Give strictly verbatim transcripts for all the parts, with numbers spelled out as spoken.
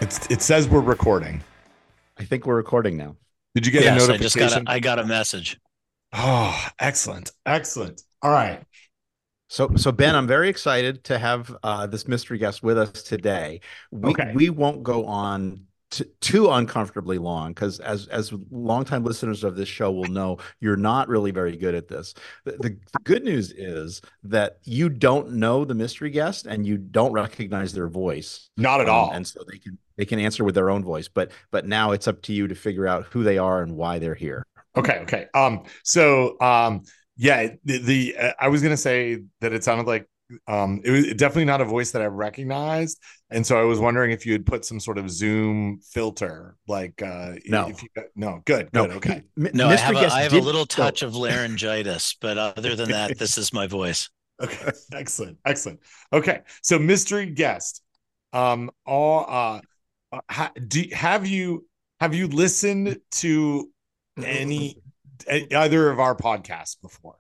It's it says we're recording. I think we're recording now. Did you get a Yes, I just got a notification? I got a message. Oh, excellent. Excellent. All right. So, so Ben, I'm very excited to have uh, this mystery guest with us today. We Okay. we won't go on t too uncomfortably long because, as as longtime listeners of this show will know, you're not really very good at this. The, the, the good news is that you don't know the mystery guest and you don't recognize their voice, Not at um, all. and so they can they can answer with their own voice. But but now it's up to you to figure out who they are and why they're here. Okay, okay. Um so um yeah, the, the uh, I was going to say that it sounded like um it was definitely not a voice that I recognized, and so I was wondering if you had put some sort of Zoom filter like uh No, if you no, good, no, good. he, Okay. M- No, I have mystery a I guest have a did little so. touch of laryngitis, but other than that, this is my voice. Okay. Excellent. Excellent. Okay. So mystery guest. Um all uh uh, ha, do have you have you listened to any either of our podcasts before?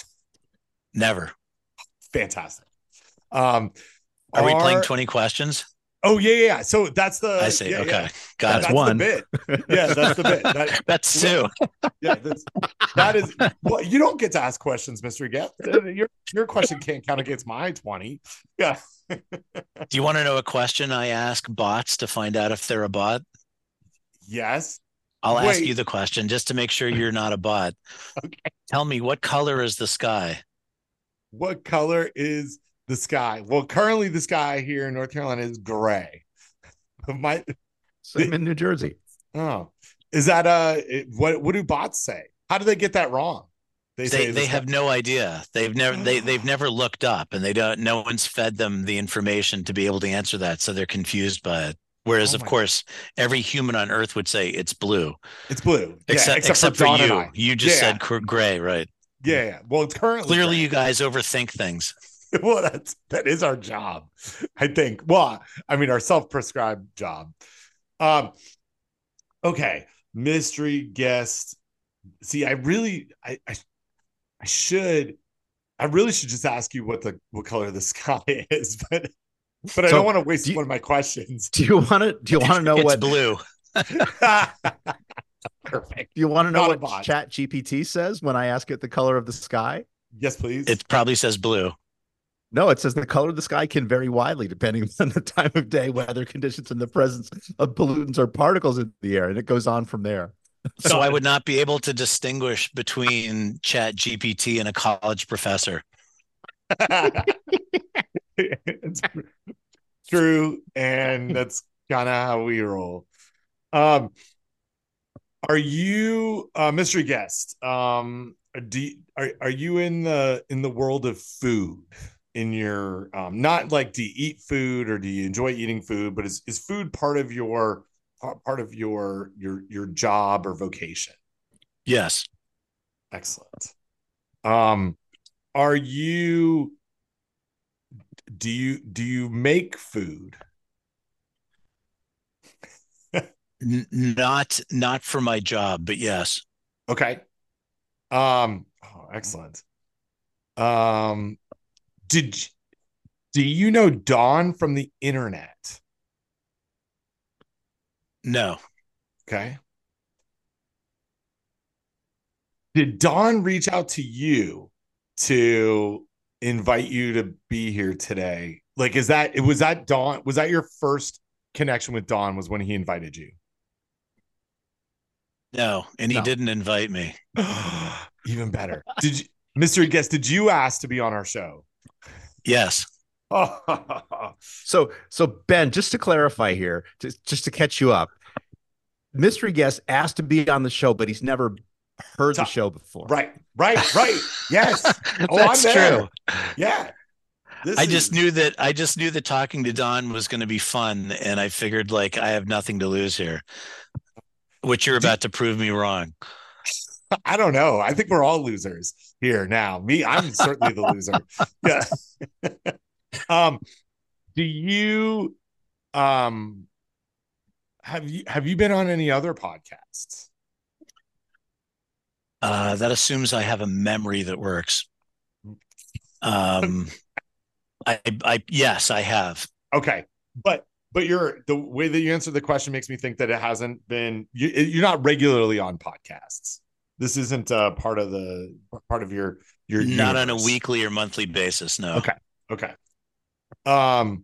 Never. Fantastic. Um, Are we playing are twenty questions? oh yeah, yeah, yeah. So that's I the see. yeah, Okay. yeah. Got That's it. That's the one. bit. Yeah, that's the bit. That That's two. yeah, that's that is well, you don't get to ask questions, Mister Guest. Your your question can't count against my twenty. Yeah. Do you want to know a question I ask bots to find out if they're a bot? Yes. I'll ask you Wait. the question just to make sure you're not a bot. Okay. Tell me, what color is the sky? What color is the sky? Well, currently the sky here in North Carolina is gray. My Same in New Jersey. oh, is that uh what what do bots say? How do they get that wrong? They They say the they sky. have no idea. They've never they they've never looked up, and they don't. No one's fed them the information to be able to answer that, so they're confused by it. Whereas, Oh of my, course, every human on Earth would say it's blue, it's blue. Yeah, except except for except for Don and you. I. You just Yeah, said gray, right? yeah, yeah. Well, it's currently Clearly, gray. you guys overthink things. Well, that's that is our job, I think. Well, I mean, our self-prescribed job. Um, okay, mystery guest. See, I really, I, I, I should, I really should just ask you what the what color the sky is, but but I don't So want to do waste you, one of my questions. do you want to do you want to know It's what blue. Perfect. do you want to know Not a what bot. Chat G P T says when I ask it the color of the sky? Yes, please. It probably says blue. No, it says the color of the sky can vary widely depending on the time of day, weather conditions, and the presence of pollutants or particles in the air, and it goes on from there. So I would not be able to distinguish between Chat G P T and a college professor. It's true, and that's kind of how we roll. Um, are you a mystery guest? Um, do you, are are you in the in the world of food? In your um, not like do you eat food or do you enjoy eating food? But is is food part of your part of your your your job or vocation? Yes. Excellent. Um, are you do you do you make food? N- not not for my job, but yes. Okay. Um, oh, excellent. Um, did do you know Dawn from the internet? No. Okay. Did Dawn reach out to you to invite you to be here today? Like, is that it was that Dawn? Was that your first connection with Dawn? Was when he invited you? No, and he No. didn't invite me. Even better. Did you, mystery guest? Did you ask to be on our show? Yes. Oh, So, so Ben, just to clarify here, just just to catch you up, mystery guest asked to be on the show, but he's never heard the show before. right, right, right. Yes. Oh, That's I'm there. true. Yeah. This I is just knew that I just knew that talking to Don was going to be fun, and I figured like I have nothing to lose here, which you're about to prove me wrong. I don't know. I think we're all losers here now. Me, I'm certainly the loser. Yeah. um, do you um have you have you been on any other podcasts? Uh, that assumes I have a memory that works. Um, I, I, yes, I have. Okay, but but you're the way that you answered the question makes me think that it hasn't been you, you're not regularly on podcasts. This isn't uh, part of the part of your your Not universe. on a weekly or monthly basis. No. Okay. Okay. Um,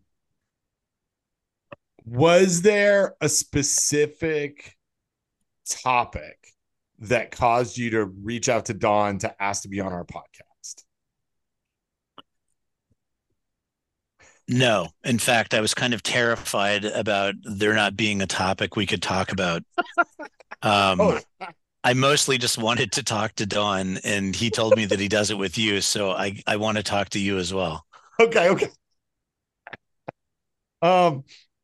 was there a specific topic that caused you to reach out to Dawn to ask to be on our podcast? No. In fact, I was kind of terrified about there not being a topic we could talk about. Um, Oh, I mostly just wanted to talk to Dawn, and he told me that he does it with you. So I, I want to talk to you as well. okay. Okay. Um,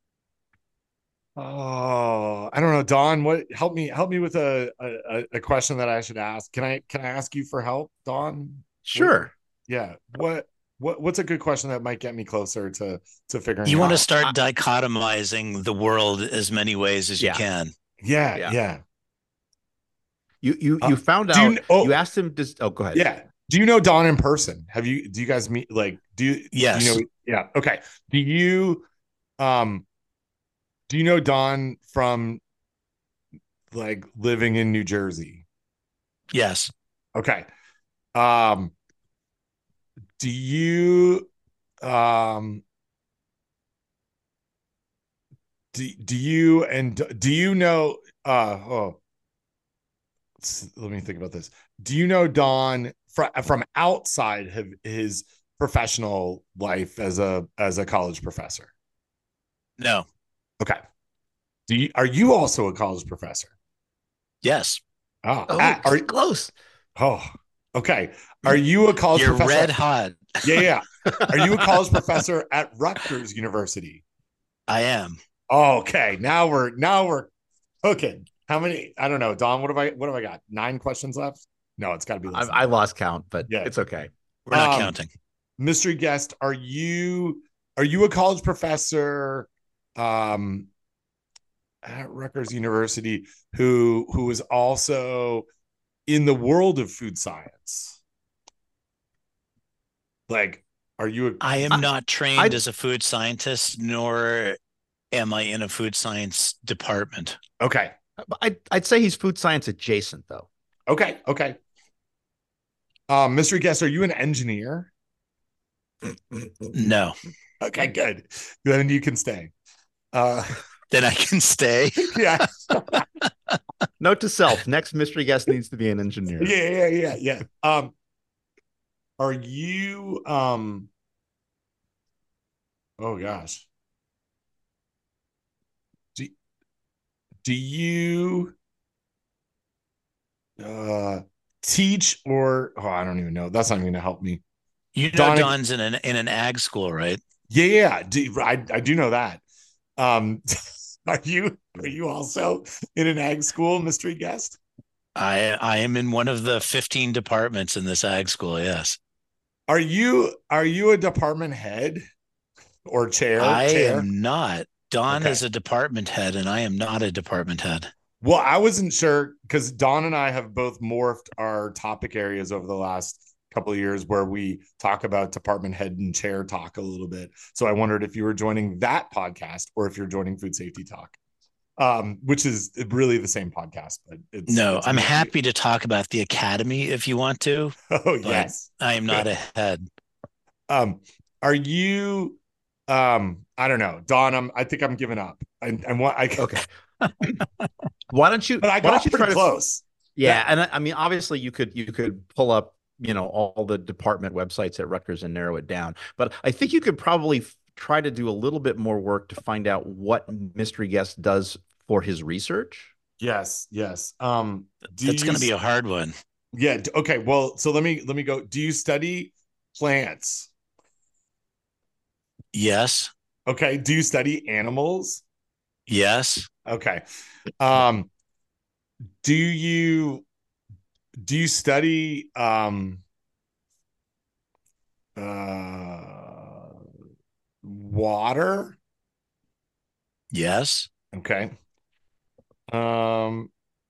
oh, I don't know, Dawn. What help me help me with a, a a question that I should ask. Can I can I ask you for help, Dawn? Sure. What, yeah. What what what's a good question that might get me closer to to figuring You it want to out? start dichotomizing the world as many ways as you Yeah. can. Yeah, Yeah. yeah. You you Uh, you found do you out. kn- oh. You asked him to. Oh, go ahead. Yeah. Do you know Dawn in person? Have you do you guys meet like do you Yes. do you know yeah, okay. Do you um do you know Dawn from like living in New Jersey? Yes. Okay. Um do you um do, do you and do you know uh oh let me think about this. Do you know Dawn from from outside of his professional life as a as a college professor? No. Okay. Do you are you also a college professor? Yes. Oh, Oh, ah, are close. oh okay. Are you a college You're professor? red hot. Yeah, yeah. Are you a college professor at Rutgers University? I am. Oh, okay. Now we're now we're cooking. How many? I don't know, Dawn. What have I? What have I got? Nine questions left. No, it's got to be less. I, I lost count, but Yeah. it's okay. We're not Um, counting. Mystery guest, are you are you a college professor um at Rutgers University who who is also in the world of food science? Like, are you a I am I- not trained I- as a food scientist, nor am I in a food science department. okay? I'd, I'd say he's food science adjacent, though. Okay, okay. Um, mystery guest, are you an engineer? No. Okay, good. Then you can stay. Uh, Then I can stay. yeah, Note to self: next mystery guest needs to be an engineer. yeah, yeah, yeah, yeah. Um, are you um? Oh gosh. Do, do you uh teach or oh I don't even know. That's not even gonna help me. You know, Donna- Don's in an in an ag school, right? Yeah, yeah. Do, I I do know that. Um, are you are you also in an ag school, mystery guest? I I am in one of the fifteen departments in this ag school. Yes. Are you are you a department head or chair? I chair? am not. Don Okay. is a department head, and I am not a department head. Well, I wasn't sure because Dawn and I have both morphed our topic areas over the last couple of years where we talk about department head and chair talk a little bit. So I wondered if you were joining that podcast or if you're joining Food Safety Talk, um, which is really the same podcast. But it's No, it's I'm amazing. happy to talk about the academy if you want to. Oh but yes, I am not a head. um, are you? Um, I don't know, Dawn. I'm. I think I'm giving up. And and what I Okay. Why don't you? but I why got don't you pretty try to? close. Yeah, Yeah. and I, I mean, obviously, you could you could pull up, you know, all the department websites at Rutgers and narrow it down. But I think you could probably f- try to do a little bit more work to find out what mystery guest does for his research. Yes, yes. Um, do That's you going to be s- a hard one. yeah. d- Okay. Well, so let me let me go. Do you study plants? Yes. Okay. Do you study animals? Yes. Okay. Um, do you do you study um uh water? Yes. Okay. Um,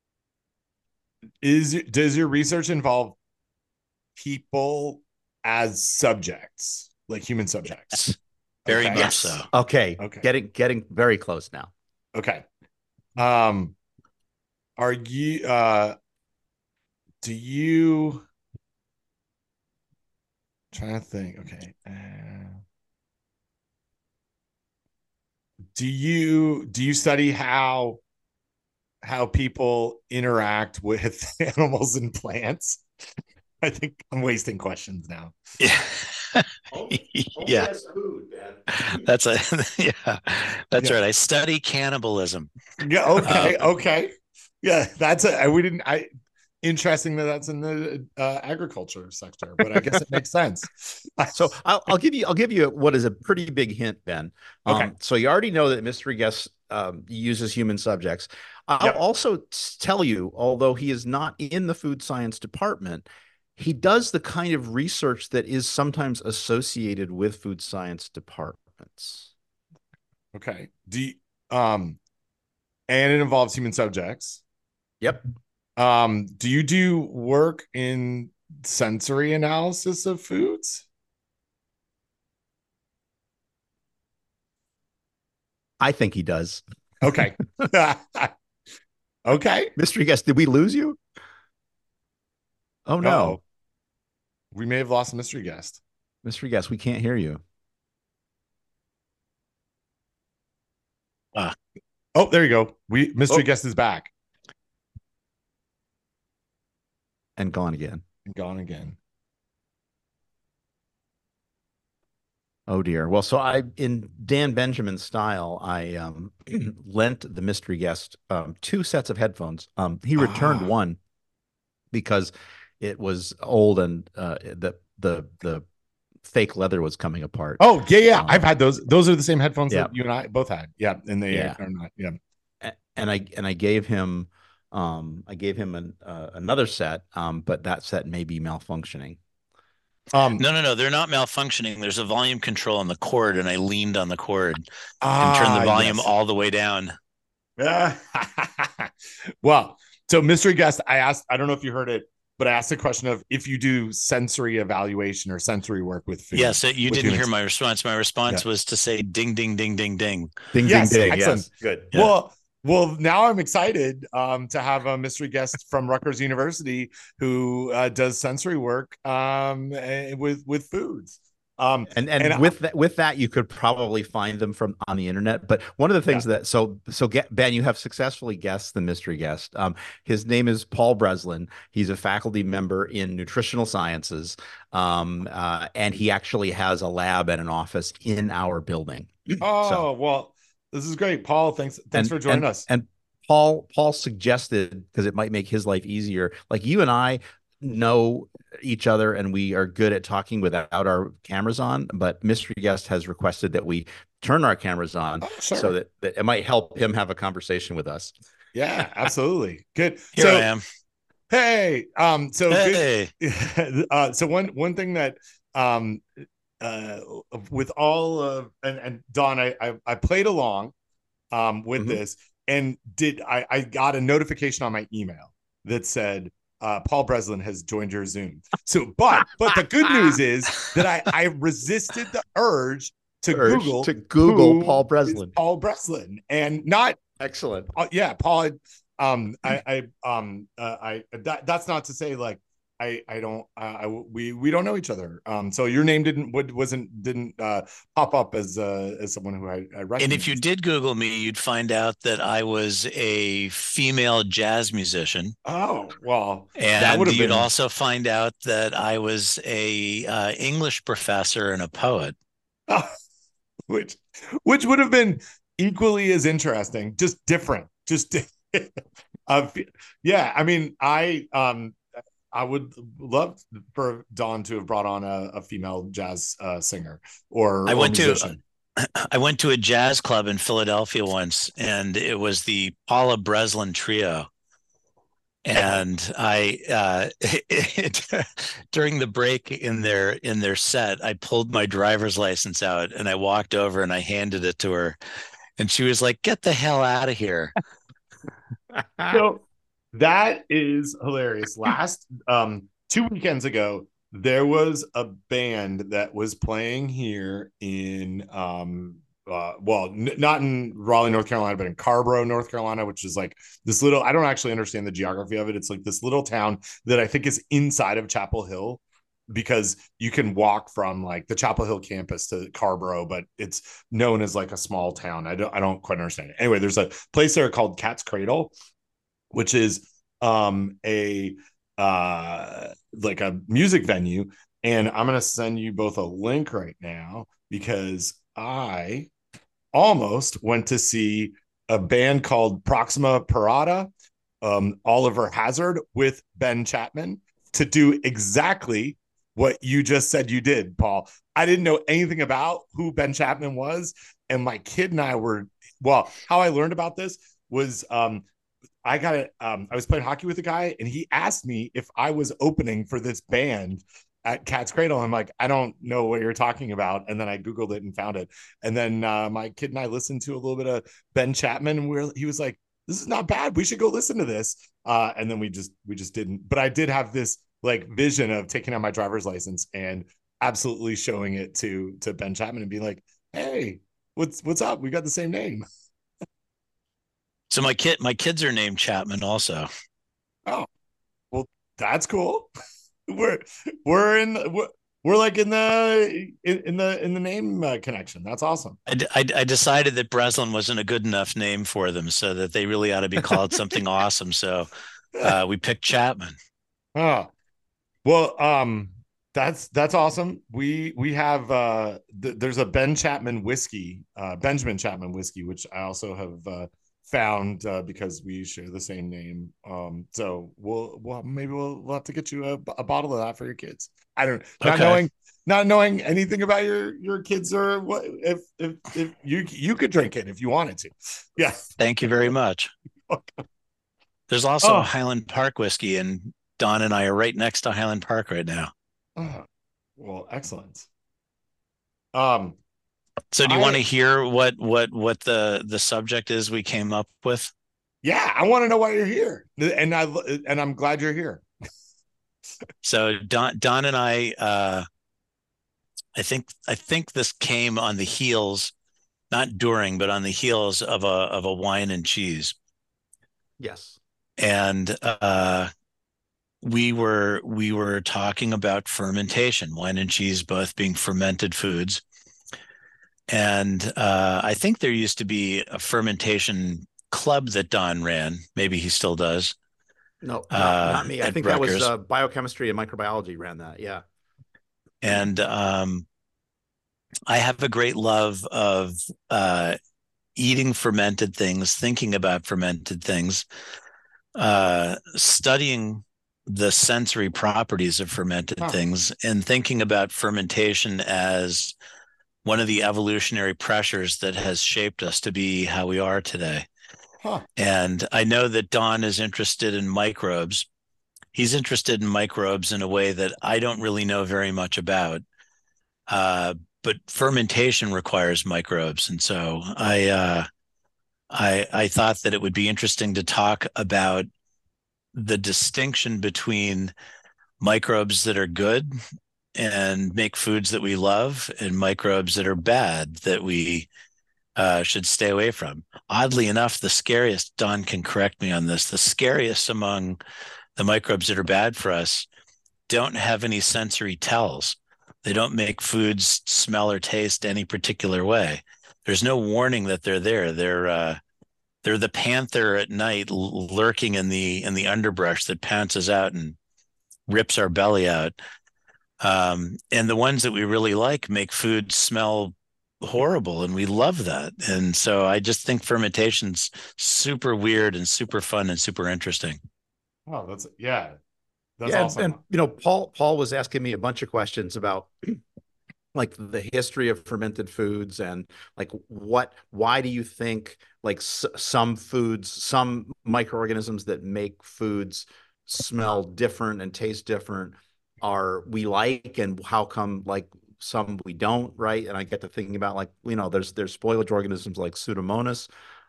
is does your research involve people as subjects, like human subjects? Very Okay. much Yes. so. Okay. Okay. Getting getting very close now. Okay. Um, are you? Uh, do you? Trying to think. Okay. Uh, do you do you study how how people interact with animals and plants? I think I'm wasting questions now. Yeah. Yeah, food, man. that's a yeah, that's Yeah. right. I study cannibalism. Yeah. Okay. Um, Okay. Yeah. That's a. We didn't. I. Interesting that that's in the uh, agriculture sector, but I guess it makes sense. So I'll, I'll give you I'll give you what is a pretty big hint, Ben. Okay. Um, so you already know that Mystery Guest um, uses human subjects. I'll Yep. also tell you, although he is not in the food science department, he does the kind of research that is sometimes associated with food science departments. Okay. Do you, um, and it involves human subjects. Yep. Um, do you do work in sensory analysis of foods? I think he does. Okay. Okay. Mystery Guest, did we lose you? Oh no. Uh-oh. We may have lost a mystery guest. Mystery Guest, we can't hear you. uh, Oh, there you go. We mystery Oh. guest is back And gone again. and gone again. Oh dear. Well, so I, in Dan Benjamin style, I um, lent the mystery guest um, two sets of headphones. Um, he returned Ah. one because it was old and uh, the the the fake leather was coming apart. Oh, yeah, yeah. Um, I've had those. Those are the same headphones yeah. that you and I both had. Yeah. And they Yeah. are not. Yeah. A- And I and I gave him um, I gave him an, uh, another set, um, but that set may be malfunctioning. Um, no, no, no, they're not malfunctioning. There's a volume control on the cord, and I leaned on the cord and ah, turned the volume yes. all the way down. Well, so mystery guest, I asked, I don't know if you heard it, but I asked the question of if you do sensory evaluation or sensory work with food. Yes, you with didn't humans. hear my response. My response Yeah. was to say ding, ding, ding, ding, ding. Ding Yes, ding ding. excellent. Yes. Good. Yeah. Well, well, now I'm excited um, to have a mystery guest from Rutgers University who uh, does sensory work um, eh, with with foods. Um, And and, and I- with that with that you could probably find them from on the internet. But one of the things that so so get, Ben, you have successfully guessed the mystery guest. Um, his name is Paul Breslin. He's a faculty member in nutritional sciences, um, uh, and he actually has a lab and an office in our building. oh So- well, this is great, Paul. Thanks, thanks and, for joining and, us. And Paul Paul suggested, because it might make his life easier, like you and I know each other and we are good at talking without our cameras on, but mystery guest has requested that we turn our cameras on Oh, sure. so that, that it might help him have a conversation with us. Yeah, absolutely. Good. Here so, I am. Hey, um, so Hey. good. Uh, so one one thing that um uh with all of and, and Don, I, I I played along um with Mhm. this and did I I got a notification on my email that said uh Paul Breslin has joined your Zoom. So but but the good news is that I I resisted the urge to Urge Google to Google who Paul is Breslin. Paul Breslin and not Excellent. uh, yeah, Paul. Um, I, I, um, uh, I. That, that's not to say like I, I don't. Uh, I, we, we don't know each other. Um, so your name didn't, would, wasn't, didn't uh, pop up as, uh, as someone who I, I recognized. And if you did Google me, you'd find out that I was a female jazz musician. Oh well, that And would have you'd been also find out that I was a uh, English professor and a poet. which, which would have been equally as interesting, just different, just. uh, yeah, I mean, I um, I would love for Dawn to have brought on a, a female jazz uh, singer or I or went musician. to I went to a jazz club in Philadelphia once, and it was the Paula Breslin Trio. And I uh, during the break in their in their set, I pulled my driver's license out and I walked over and I handed it to her, and she was like, "Get the hell out of here." So that is hilarious. Last um two weekends ago, there was a band that was playing here in um uh well n- not in Raleigh, North Carolina, but in Carborough, North Carolina, which is like this little, I don't actually understand the geography of it. It's like this little town that I think is inside of Chapel Hill, because you can walk from like the Chapel Hill campus to Carborough, but it's known as like a small town. I don't I don't quite understand it. Anyway, there's a place there called Cat's Cradle, which is um a uh like a music venue. And I'm gonna send you both a link right now, because I almost went to see a band called Proxima Parada, um, Oliver Hazard with Ben Chapman, to do exactly what you just said you did, Paul. I didn't know anything about who Ben Chapman was. And my kid and I were, well, how I learned about this was um, I got it. Um, I was playing hockey with a guy, and he asked me if I was opening for this band at Cat's Cradle. I'm like, I don't know what you're talking about. And then I Googled it and found it. And then uh, my kid and I listened to a little bit of Ben Chapman, and we are he was like, this is not bad. We should go listen to this. Uh, and then we just, we just didn't. But I did have this like vision of taking out my driver's license and absolutely showing it to, to Ben Chapman and being like, hey, what's, what's up? We got the same name. So my kid, my kids are named Chapman also. Oh, well, that's cool. we're we're in we're, we're like in the in, in the in the name uh, connection. That's awesome. I, I, I decided that Breslin wasn't a good enough name for them, so that they really ought to be called something awesome. So uh, we picked Chapman. Oh, well, um, that's that's awesome. We we have uh, th- there's a Ben Chapman whiskey, uh, Benjamin Chapman whiskey, which I also have uh, found uh, because we share the same name. Um, so we'll, we'll maybe we'll, we'll have to get you a, a bottle of that for your kids. I don't, not Okay. knowing not knowing anything about your your kids, or what, if if if you you could drink it if you wanted to. Yeah. Thank you very much. There's also Oh. a Highland Park whiskey, and Don and I are right next to Highland Park right now. Oh, well, excellent. Um. So do you I, want to hear what what what the the subject is we came up with? Yeah, I want to know why you're here, and I and I'm glad you're here. So Don Don and I, uh, I think I think this came on the heels, not during, but on the heels of a of a wine and cheese. Yes. And uh, we were we were talking about fermentation, wine and cheese both being fermented foods. And uh, I think there used to be a fermentation club that Don ran. Maybe he still does. No, not, Uh, not me. I at think that was Rutgers. uh, biochemistry and microbiology ran that. Yeah. And um, I have a great love of uh, eating fermented things, thinking about fermented things, uh, studying the sensory properties of fermented Huh. things, and thinking about fermentation as one of the evolutionary pressures that has shaped us to be how we are today. Huh. And I know that Don is interested in microbes. He's interested in microbes in a way that I don't really know very much about. Uh, but fermentation requires microbes. And so I, uh, I, I thought that it would be interesting to talk about the distinction between microbes that are good and make foods that we love, and microbes that are bad that we uh, should stay away from. Oddly enough, the scariest, Don can correct me on this, the scariest among the microbes that are bad for us don't have any sensory tells. They don't make foods smell or taste any particular way. There's no warning that they're there. They're uh, they're the panther at night lurking in the in the underbrush that pounces out and rips our belly out. Um, and the ones that we really like make food smell horrible, and we love that. And so I just think fermentation's super weird and super fun and super interesting. Oh, that's yeah. That's yeah, awesome. And, you know, Paul Paul was asking me a bunch of questions about like the history of fermented foods, and like what why do you think like s- some foods, some microorganisms that make foods smell different and taste different are we like, and how come like some we don't, right? And I get to thinking about like, you know, there's there's spoilage organisms like Pseudomonas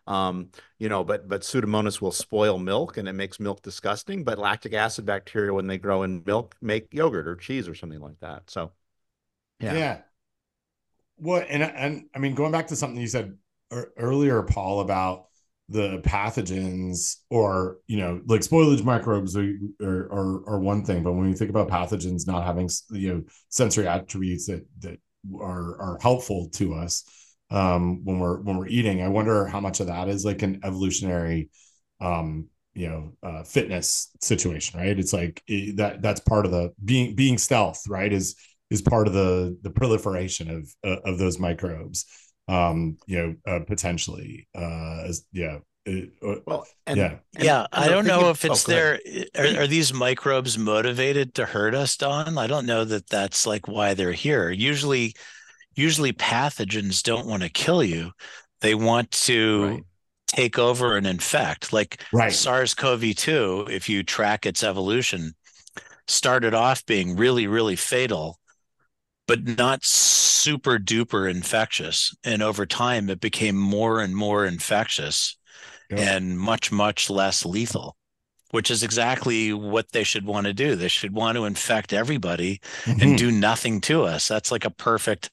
Um, you know, but but Pseudomonas will spoil milk and it makes milk disgusting. But lactic acid bacteria, when they grow in milk, make yogurt or cheese or something like that. So, yeah. Yeah. What and and I mean, going back to something you said earlier, Paul, about the pathogens, or you know, like spoilage microbes are, are are, are one thing, but when you think about pathogens not having, you know, sensory attributes that that are are helpful to us um, when we're when we're eating, I wonder how much of that is like an evolutionary, um, you know, uh, fitness situation, right? It's like it, that that's part of the being being stealth, right? Is is part of the the proliferation of uh, of those microbes, um you know, uh, potentially uh as yeah it, uh, Well, and yeah and Yeah, and I the don't know thinking. if Oh, it's go ahead. there. Are, are these microbes motivated to hurt us, Don? I don't know that that's like why they're here. Usually, usually pathogens don't want to kill you. They want to Right. take over and infect. Like right SARS-CoV two, if you track its evolution, started off being really, really fatal, but not super duper infectious. And over time, it became more and more infectious yep. and much, much less lethal, which is exactly what they should want to do. They should want to infect everybody and Mm-hmm. do nothing to us. That's like a perfect,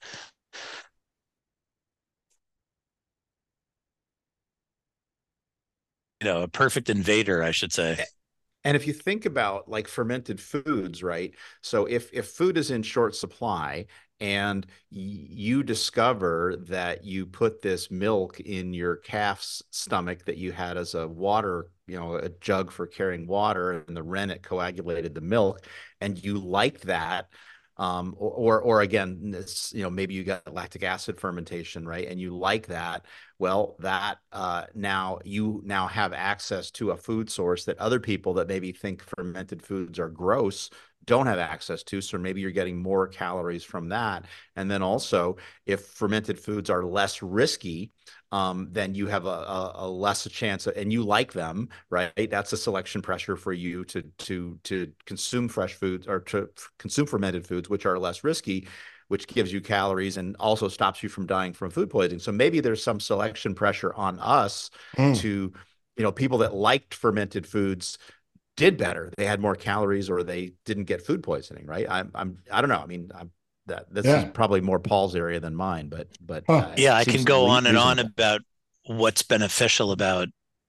you know, a perfect invader, I should say. And if you think about like fermented foods, right? So if if food is in short supply and you discover that you put this milk in your calf's stomach that you had as a water, you know, a jug for carrying water, and the rennet coagulated the milk, and you like that, um, or, or, or again, this, you know, maybe you got lactic acid fermentation, right? And you like that. Well, that uh, now you now have access to a food source that other people that maybe think fermented foods are gross don't have access to. So maybe you're getting more calories from that. And then also, if fermented foods are less risky, um, then you have a, a, a less a chance, of, and you like them, right? That's a selection pressure for you to to to consume fresh foods or to consume fermented foods, which are less risky, which gives you calories and also stops you from dying from food poisoning. So maybe there's some selection pressure on us mm. to, you know, people that liked fermented foods did better. They had more calories or they didn't get food poisoning, right? I'm, I'm, I don't know. I mean, I'm, that this is Yeah. probably more Paul's area than mine, but, but Huh. uh, Yeah, it I seems can go re on and on reasonable. about what's beneficial about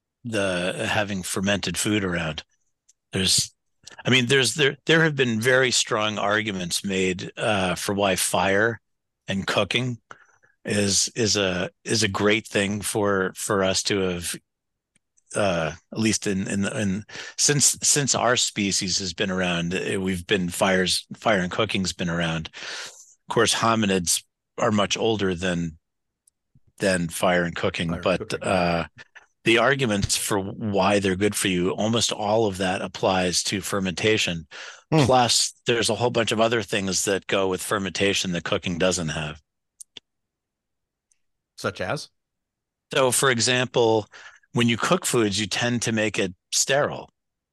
the having fermented food around. There's, I mean, there's there there have been very strong arguments made uh, for why fire and cooking is is a is a great thing for for us to have, uh, at least in in in since since our species has been around. We've been fires fire and cooking's been around. Of course, hominids are much older than than fire and cooking, Fire and but cooking, right? uh, the arguments for why they're good for you, almost all of that applies to fermentation. Mm. Plus, there's a whole bunch of other things that go with fermentation that cooking doesn't have. Such as? So, for example, when you cook foods, you tend to make it sterile.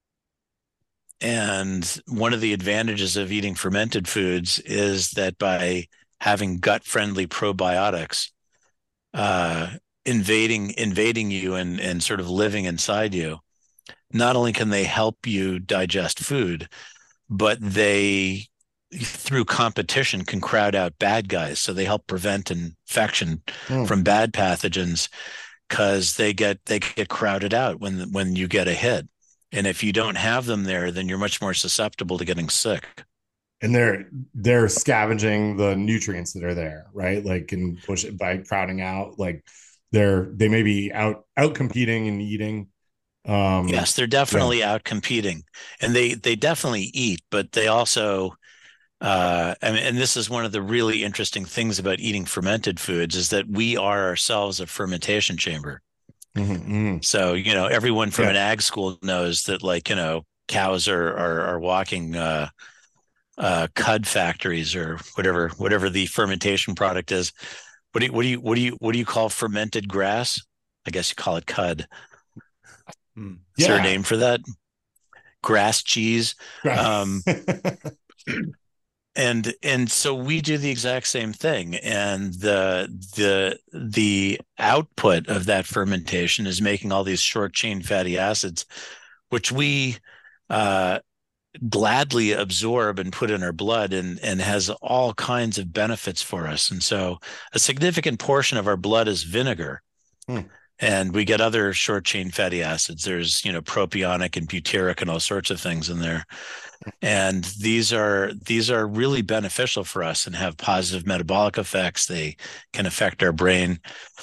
And one of the advantages of eating fermented foods is that by having gut-friendly probiotics uh, invading invading you and and sort of living inside you, not only can they help you digest food, but they, through competition, can crowd out bad guys. So they help prevent infection Mm. from bad pathogens because they get they get crowded out when when you get a hit. And if you don't have them there, then you're much more susceptible to getting sick. And they're they're scavenging the nutrients that are there, right? Like, and push it by crowding out, like they're they may be out out competing and eating. um Yes, they're yeah definitely out competing, and they they definitely eat, but they also, uh, I mean, and this is one of the really interesting things about eating fermented foods is that we are ourselves a fermentation chamber. mm-hmm. So, you know, everyone from Yeah. an ag school knows that, like, you know, cows are are, are walking uh, uh, cud factories or whatever whatever the fermentation product is. What do you what do you what do you what do you call fermented grass? I guess you call it cud. Mm. Is there a Yeah. name for that? Grass cheese. Um, and and so we do the exact same thing, and the the the output of that fermentation is making all these short chain fatty acids, which we uh, gladly absorb and put in our blood, and and has all kinds of benefits for us. And so a significant portion of our blood is vinegar. Hmm. And we get other short chain fatty acids. There's, you know, propionic and butyric and all sorts of things in there. And these are these are really beneficial for us and have positive metabolic effects. They can affect our brain.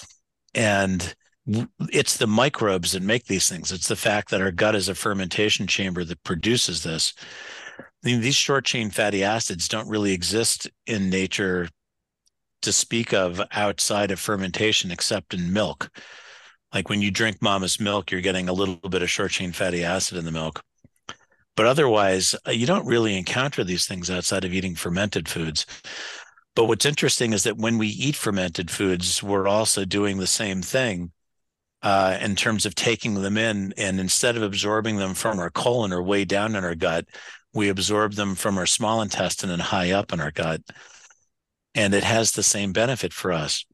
And it's the microbes that make these things. It's the fact that our gut is a fermentation chamber that produces this. I mean, these short chain fatty acids don't really exist in nature to speak of outside of fermentation, except in milk. Like when you drink mama's milk, you're getting a little bit of short chain fatty acid in the milk. But otherwise, you don't really encounter these things outside of eating fermented foods. But what's interesting is that when we eat fermented foods, we're also doing the same thing uh, in terms of taking them in. And instead of absorbing them from our colon or way down in our gut, we absorb them from our small intestine and high up in our gut. And it has the same benefit for us.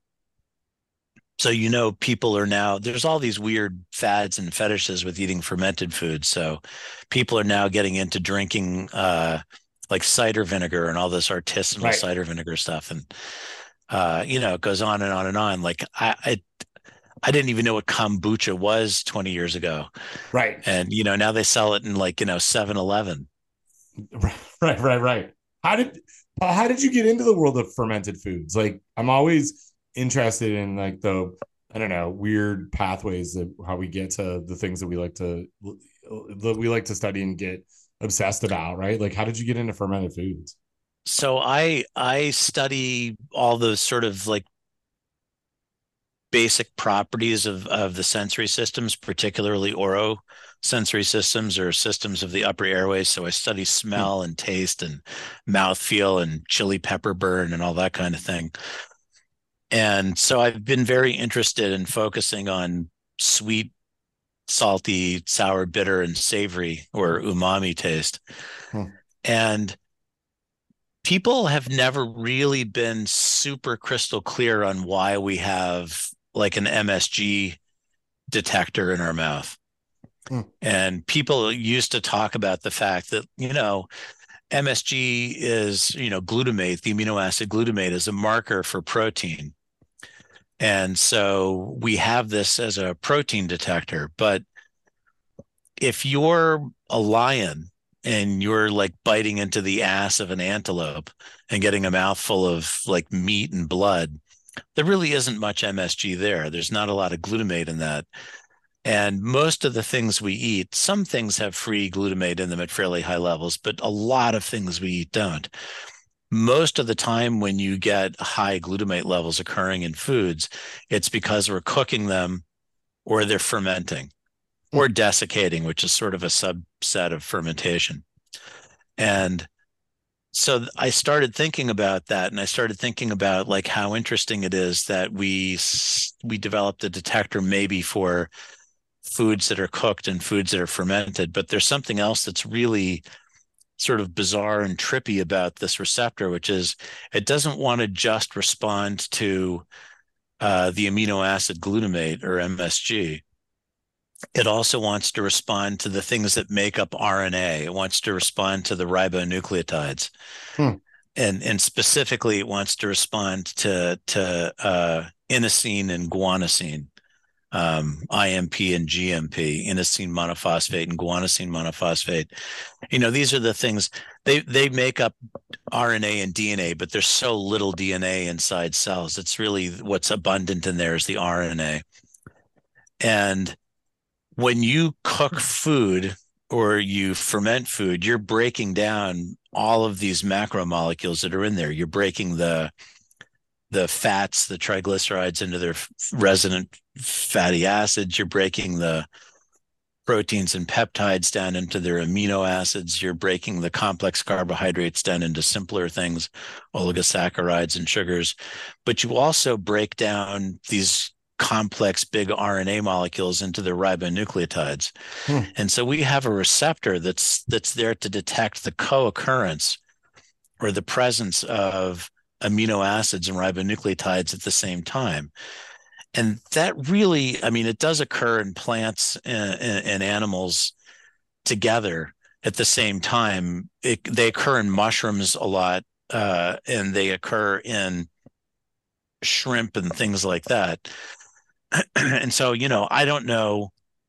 So, you know, people are now, there's all these weird fads and fetishes with eating fermented foods. So people are now getting into drinking uh, like cider vinegar and all this artisanal right. cider vinegar stuff. And, uh, you know, it goes on and on and on. Like I, I, I didn't even know what kombucha was twenty years ago. Right. And, you know, now they sell it in like, you know, seven eleven. Right, right, right. How did, how did you get into the world of fermented foods? Like, I'm always interested in like the I don't know weird pathways of how we get to the things that we like to that we like to study and get obsessed about, right? Like, how did you get into fermented foods? So I I study all those sort of like basic properties of of the sensory systems, particularly oro sensory systems or systems of the upper airways. So I study smell and taste and mouthfeel and chili pepper burn and all that kind of thing. And so I've been very interested in focusing on sweet, salty, sour, bitter, and savory or umami taste. Hmm. And people have never really been super crystal clear on why we have like an M S G detector in our mouth. Hmm. And people used to talk about the fact that, you know, M S G is, you know, glutamate, the amino acid glutamate is a marker for protein. And so we have this as a protein detector. But if you're a lion and you're like biting into the ass of an antelope and getting a mouthful of like meat and blood, there really isn't much M S G there. There's not a lot of glutamate in that. And most of the things we eat, some things have free glutamate in them at fairly high levels, but a lot of things we eat don't. Most of the time when you get high glutamate levels occurring in foods, it's because we're cooking them or they're fermenting or desiccating, which is sort of a subset of fermentation. And so I started thinking about that, and I started thinking about like how interesting it is that we we developed a detector maybe for foods that are cooked and foods that are fermented, but there's something else that's really sort of bizarre and trippy about this receptor, which is it doesn't want to just respond to uh, the amino acid glutamate or M S G. It also wants to respond to the things that make up R N A. It wants to respond to the ribonucleotides. Hmm. And, and specifically, it wants to respond to, to uh, inosine and guanosine. Um, I M P and G M P, inosine monophosphate and guanosine monophosphate. You know, these are the things, they they make up R N A and D N A, but there's so little D N A inside cells. It's really what's abundant in there is the R N A. And when you cook food or you ferment food, you're breaking down all of these macromolecules that are in there. You're breaking the the fats, the triglycerides into their resident fatty acids. You're breaking the proteins and peptides down into their amino acids. You're breaking the complex carbohydrates down into simpler things, oligosaccharides and sugars. But you also break down these complex big R N A molecules into their ribonucleotides. Hmm. And so we have a receptor that's that's there to detect the co-occurrence or the presence of amino acids and ribonucleotides at the same time. And that really, I mean, it does occur in plants and, and animals together at the same time. It, they occur in mushrooms a lot, uh, and they occur in shrimp and things like that. And so, you know, I don't know,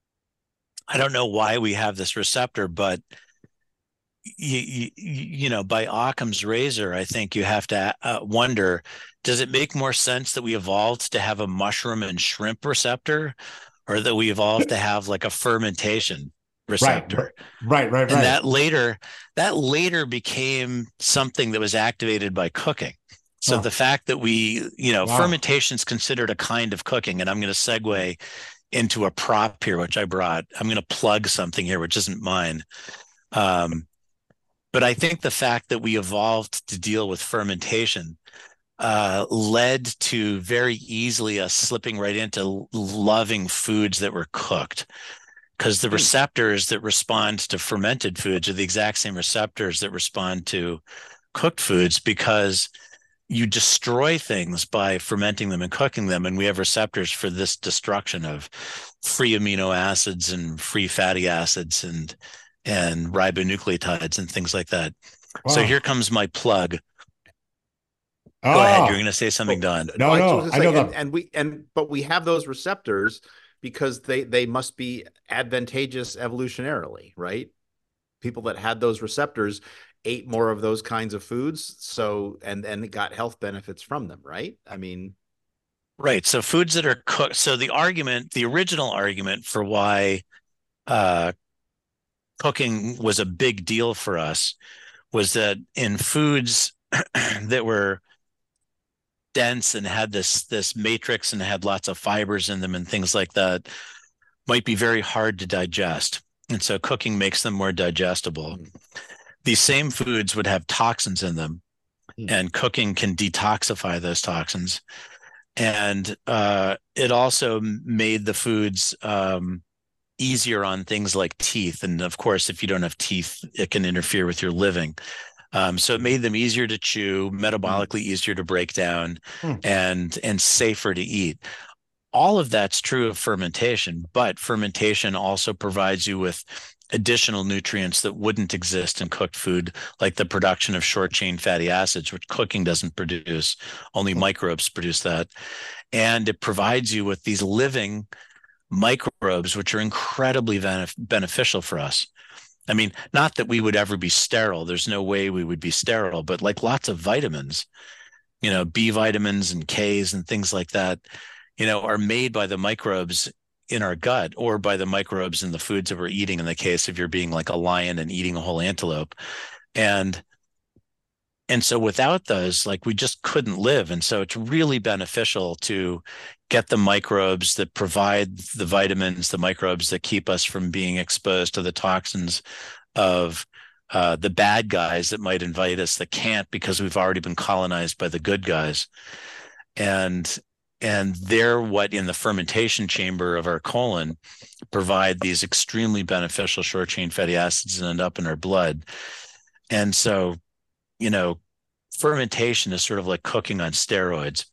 I don't know why we have this receptor, but you, you, you know, by Occam's razor, I think you have to uh, wonder, does it make more sense that we evolved to have a mushroom and shrimp receptor, or that we evolved to have like a fermentation receptor? Right, right, right, and right. that later, that later became something that was activated by cooking. So oh. the fact that we, you know, wow. fermentation is considered a kind of cooking, and I'm going to segue into a prop here, which I brought. I'm going to plug something here, which isn't mine. Um, but I think the fact that we evolved to deal with fermentation uh, led to very easily us slipping right into loving foods that were cooked, because the receptors that respond to fermented foods are the exact same receptors that respond to cooked foods, because you destroy things by fermenting them and cooking them. And we have receptors for this destruction of free amino acids and free fatty acids and and ribonucleotides and things like that. Wow. So here comes my plug. Oh. Go ahead. You're going to say something, Don. No, no, I, I know and, that. And we and but we have those receptors because they they must be advantageous evolutionarily, right? People that had those receptors ate more of those kinds of foods, so and and got health benefits from them, right? I mean, right. So foods that are cooked. So the argument, the original argument for why uh, cooking was a big deal for us was that in foods that were dense and had this this matrix and had lots of fibers in them and things like that might be very hard to digest. And so cooking makes them more digestible. Mm. These same foods would have toxins in them, mm. and cooking can detoxify those toxins. And uh, it also made the foods um, easier on things like teeth. And of course, if you don't have teeth, it can interfere with your living. Um, so it made them easier to chew, metabolically mm. easier to break down, mm. and and safer to eat. All of that's true of fermentation, but fermentation also provides you with additional nutrients that wouldn't exist in cooked food, like the production of short-chain fatty acids, which cooking doesn't produce. Only microbes produce that. And it provides you with these living microbes, which are incredibly benef- beneficial for us. I mean, not that we would ever be sterile. There's no way we would be sterile, but like lots of vitamins, you know, B vitamins and Ks and things like that, you know, are made by the microbes in our gut or by the microbes in the foods that we're eating, in the case of you're being like a lion and eating a whole antelope. And and so without those, like, we just couldn't live. And so it's really beneficial to get the microbes that provide the vitamins, the microbes that keep us from being exposed to the toxins of uh, the bad guys that might invite us that can't, because we've already been colonized by the good guys. And and they're what in the fermentation chamber of our colon provide these extremely beneficial short chain fatty acids and end up in our blood. And so, you know, fermentation is sort of like cooking on steroids.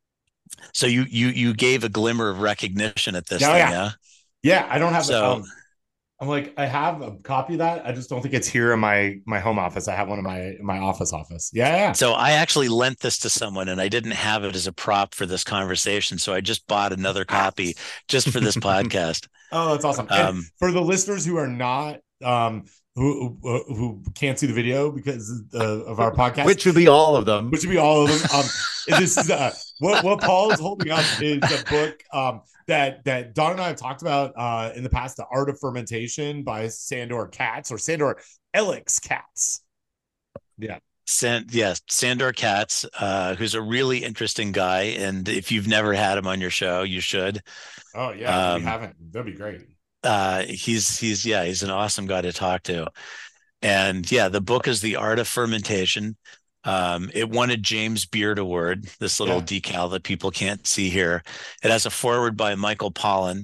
So you you you gave a glimmer of recognition at this yeah, thing, yeah. yeah? Yeah, I don't have so, um, I'm like, I have a copy of that. I just don't think it's here in my my home office. I have one in my in my office office. Yeah, yeah. So I actually lent this to someone, and I didn't have it as a prop for this conversation. So I just bought another copy just for this podcast. Oh, that's awesome. Um, and for the listeners who are not um who who can't see the video because uh, of our podcast, which would be all of them, which would be all of them. Um, this is uh, what what Paul is holding up is a book um that that Don and I have talked about uh in the past, The Art of Fermentation by Sandor Katz or Sandor Elix Katz. Yeah. San, yes, Sandor Katz, uh, who's a really interesting guy, and if you've never had him on your show, you should. Oh yeah, um, we haven't. That'd be great. Uh, he's he's yeah, he's an awesome guy to talk to, and yeah, the book is The Art of Fermentation. Um, it won a James Beard Award. This little yeah. decal that people can't see here. It has a foreword by Michael Pollan.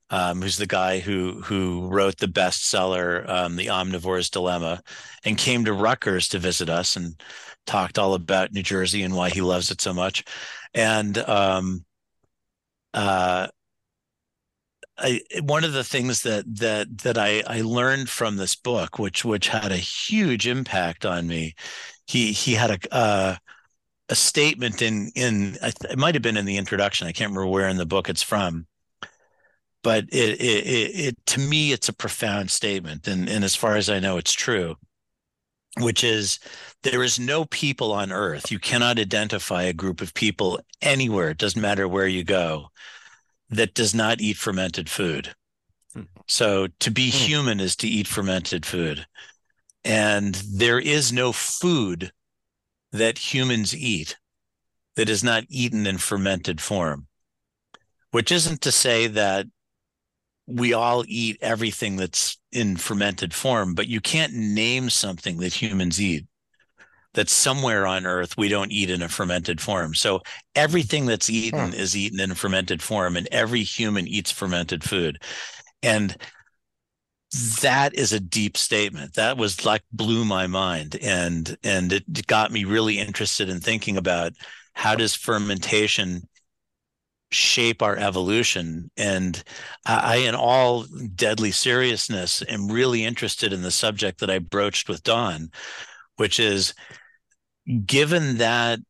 um, who's the guy who who wrote the bestseller, um, The Omnivore's Dilemma, and came to Rutgers to visit us and talked all about New Jersey and why he loves it so much. And um, uh, I, one of the things that that that I, I learned from this book, which which had a huge impact on me, he he had a uh, a statement in in it might have been in the introduction. I can't remember where in the book it's from, but it it, it, it to me it's a profound statement, and and as far as I know, it's true, which is there is no people on earth. You cannot identify a group of people anywhere. It doesn't matter where you go that does not eat fermented food. So to be human is to eat fermented food. And there is no food that humans eat that is not eaten in fermented form, which isn't to say that we all eat everything that's in fermented form, but you can't name something that humans eat that somewhere on earth we don't eat in a fermented form. So everything that's eaten huh. is eaten in a fermented form, and every human eats fermented food. And that is a deep statement. That was like blew my mind. And, and it got me really interested in thinking about how does fermentation shape our evolution. And I, in all deadly seriousness, am really interested in the subject that I broached with Dawn, which is, given that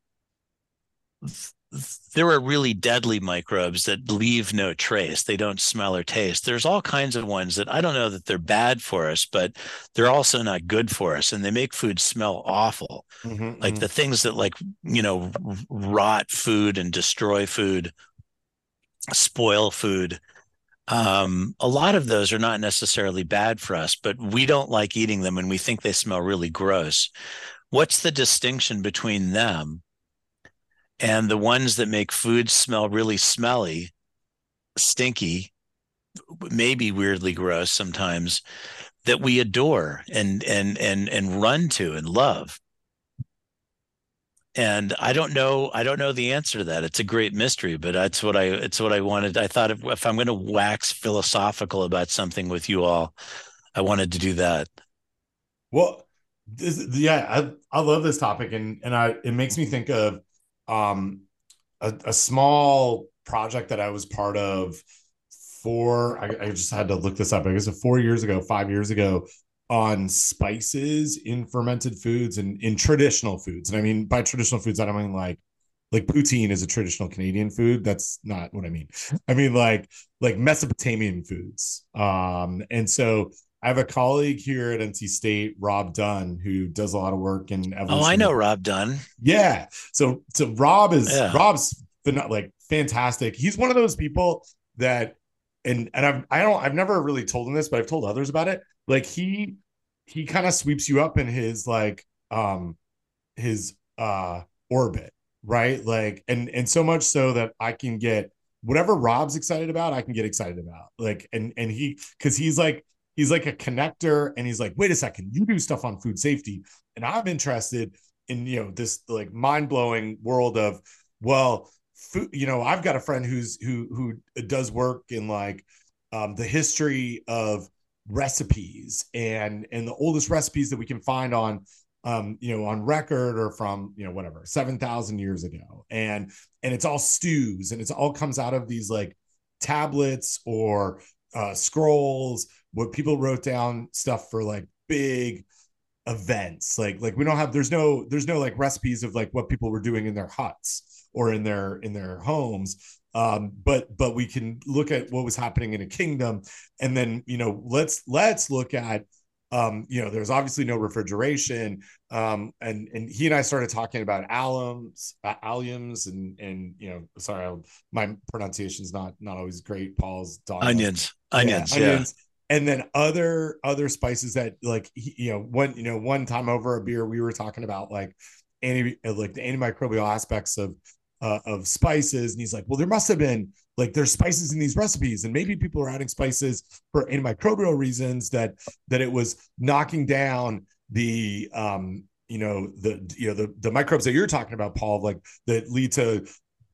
there are really deadly microbes that leave no trace, they don't smell or taste. There's all kinds of ones that I don't know that they're bad for us, but they're also not good for us, and they make food smell awful. Mm-hmm, like mm-hmm. the things that, like, you know, rot food and destroy food, spoil food. Um, a lot of those are not necessarily bad for us, but we don't like eating them, and we think they smell really gross. What's the distinction between them and the ones that make food smell really smelly, stinky, maybe weirdly gross sometimes, that we adore and and and and run to and love? And I don't know, I don't know the answer to that. It's a great mystery, but that's what I, it's what I wanted. I thought if, if I'm going to wax philosophical about something with you all, I wanted to do that. Well, this, yeah, I, I love this topic, and and I it makes me think of um a, a small project that I was part of for I, I just had to look this up. I guess four years ago, five years ago, on spices in fermented foods and in traditional foods. And I mean by traditional foods, I don't mean like like poutine is a traditional Canadian food. That's not what I mean. I mean like like Mesopotamian foods. Um, and so I have a colleague here at N C State, Rob Dunn, who does a lot of work in evolution. Oh, I know Rob Dunn. Yeah. So so Rob is yeah. Rob's like fantastic. He's one of those people that, and and I've I don't I've never really told him this, but I've told others about it. Like he he kind of sweeps you up in his like um his uh orbit, right? Like and and so much so that I can get whatever Rob's excited about, I can get excited about. Like and and he because he's like he's like a connector, and he's like, wait a second, you do stuff on food safety, and I'm interested in, you know, this like mind-blowing world of, well, food, you know, I've got a friend who's who who does work in like um the history of recipes and and the oldest recipes that we can find on um you know on record or from, you know, whatever seven thousand years ago, and and it's all stews, and it's all comes out of these like tablets or uh scrolls where people wrote down stuff for like big events. Like like we don't have there's no there's no like recipes of like what people were doing in their huts or in their in their homes. Um, but but we can look at what was happening in a kingdom, and then, you know, let's let's look at um, you know, there's obviously no refrigeration, um, and and he and I started talking about alums, uh, alliums, and and you know, sorry, I'll, my pronunciation's not not always great. Paul's dog onions, onions, yeah, onions, yeah. And then other other spices that like he, you know one you know one time over a beer we were talking about like anti like the antimicrobial aspects of. Uh, of spices, and he's like, well, there must have been like there's spices in these recipes, and maybe people are adding spices for antimicrobial reasons, that that it was knocking down the um you know the you know the the microbes that you're talking about, Paul, like that lead to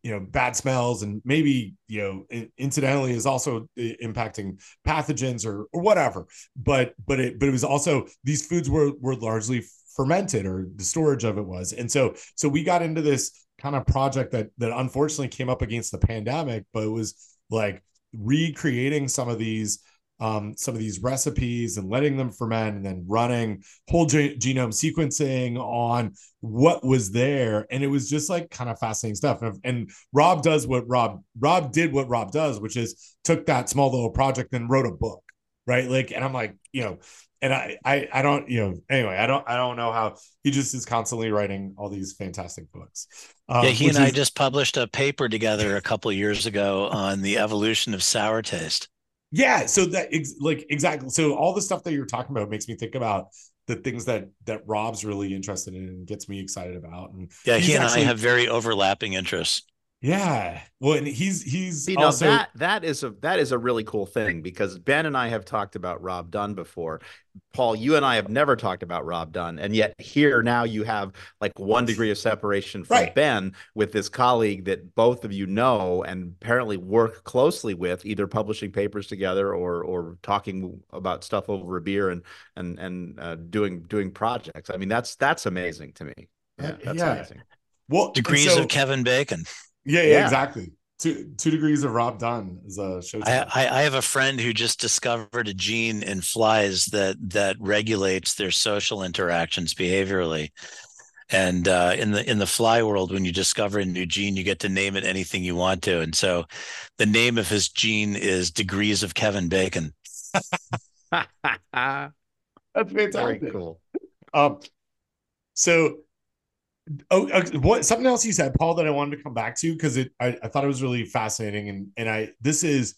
you know, bad smells, and maybe, you know, incidentally is also impacting pathogens or or whatever. But but it but it was also, these foods were were largely fermented, or the storage of it was. And so so we got into this kind of project that that unfortunately came up against the pandemic, but it was like recreating some of these um, some of these recipes and letting them ferment, and then running whole ge- genome sequencing on what was there. And it was just like kind of fascinating stuff. And, and Rob does what Rob, Rob did what Rob does, which is took that small little project and wrote a book. Right. Like, and I'm like, you know, and I, I, I don't, you know, anyway, I don't, I don't know how he just is constantly writing all these fantastic books. Um, yeah. He and is, I just published a paper together a couple of years ago on the evolution of sour taste. Yeah. So that ex- like, exactly. So all the stuff that you're talking about makes me think about the things that, that Rob's really interested in and gets me excited about. And yeah, he and actually, I have very overlapping interests. Yeah. Well, and he's he's you also know, that that is a that is a really cool thing, because Ben and I have talked about Rob Dunn before. Paul, you and I have never talked about Rob Dunn, and yet here now you have like one degree of separation from right. Ben with this colleague that both of you know and apparently work closely with, either publishing papers together or or talking about stuff over a beer and and and uh, doing doing projects. I mean, that's that's amazing to me. Yeah, that's yeah. amazing. Well, degrees so, of Kevin Bacon. Yeah, yeah, yeah, exactly. Two two degrees of Rob Dunn is a show. I, I, I have a friend who just discovered a gene in flies that that regulates their social interactions behaviorally. And uh, in the in the fly world, when you discover a new gene, you get to name it anything you want to. And so, the name of his gene is degrees of Kevin Bacon. That's fantastic. Very cool. Um, so. Oh, what something else you said, Paul, that I wanted to come back to, because it I, I thought it was really fascinating, and and I this is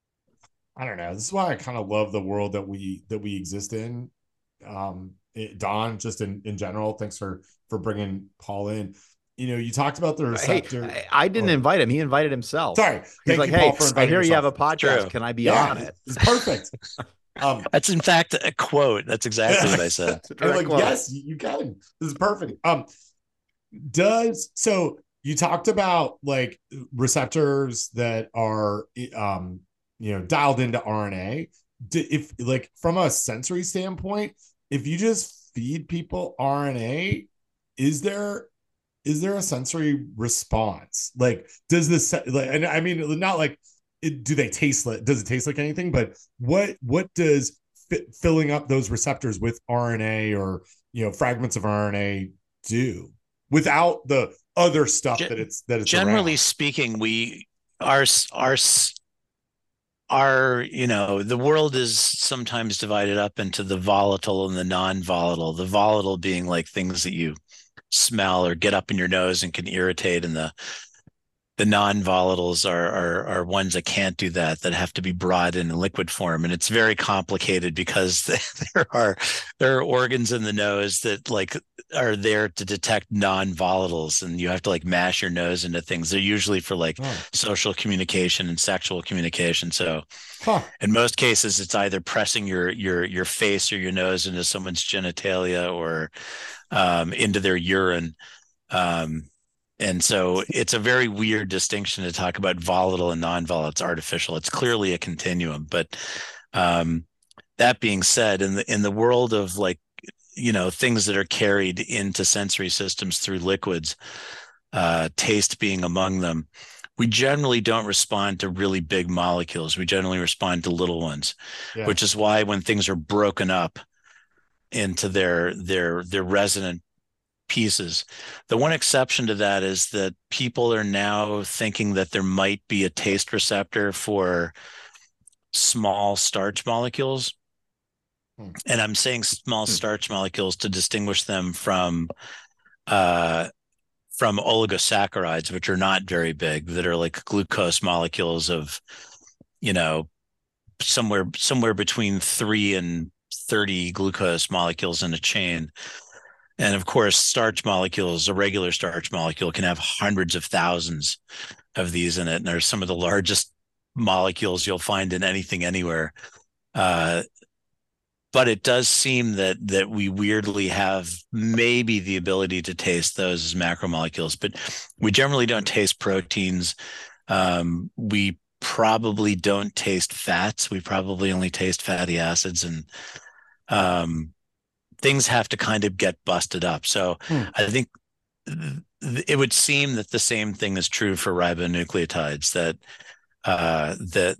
I don't know, this is why I kind of love the world that we that we exist in. Um, it, Don, just in in general, thanks for for bringing Paul in. You know, you talked about the receptor. Hey, I, I didn't oh. invite him; he invited himself. Sorry, he's Thank like, you, "Hey, Paul, for I hear yourself. you have a podcast. True. Can I be yeah, on it?" It's perfect. Um, That's in fact a quote. That's exactly what I said. like, quote. Yes, you got him. This is perfect. Um. Does so you talked about like receptors that are um you know dialed into R N A. If like from a sensory standpoint, if you just feed people R N A, is there is there a sensory response? Like, does this like and I mean not like it, do they taste like does it taste like anything? But what what does f- filling up those receptors with R N A or you know fragments of R N A do? Without the other stuff that it's that it's generally around. Speaking, we our our our you know the world is sometimes divided up into the volatile and the non-volatile. The volatile being like things that you smell or get up in your nose and can irritate, and the the non-volatiles are, are are ones that can't do that, that have to be brought in liquid form. And it's very complicated because there are there are organs in the nose that like are there to detect non-volatiles, and you have to like mash your nose into things. They're usually for like oh. social communication and sexual communication. So huh. in most cases, it's either pressing your your your face or your nose into someone's genitalia or um, into their urine. Um, And so it's a very weird distinction to talk about volatile and non-volatile. It's artificial. It's clearly a continuum. But um, that being said, in the in the world of like, you know, things that are carried into sensory systems through liquids, uh, taste being among them, we generally don't respond to really big molecules. We generally respond to little ones, yeah. which is why when things are broken up into their their their resonant pieces. The one exception to that is that people are now thinking that there might be a taste receptor for small starch molecules. Hmm. And I'm saying small hmm. starch molecules to distinguish them from uh, from oligosaccharides, which are not very big, that are like glucose molecules of, you know, somewhere somewhere between three and thirty glucose molecules in a chain. And of course, starch molecules, a regular starch molecule can have hundreds of thousands of these in it. And they're some of the largest molecules you'll find in anything anywhere. Uh, but it does seem that that we weirdly have maybe the ability to taste those as macromolecules, but we generally don't taste proteins. Um, we probably don't taste fats. We probably only taste fatty acids, and um, things have to kind of get busted up. So Hmm. I think it would seem that the same thing is true for ribonucleotides, that uh, that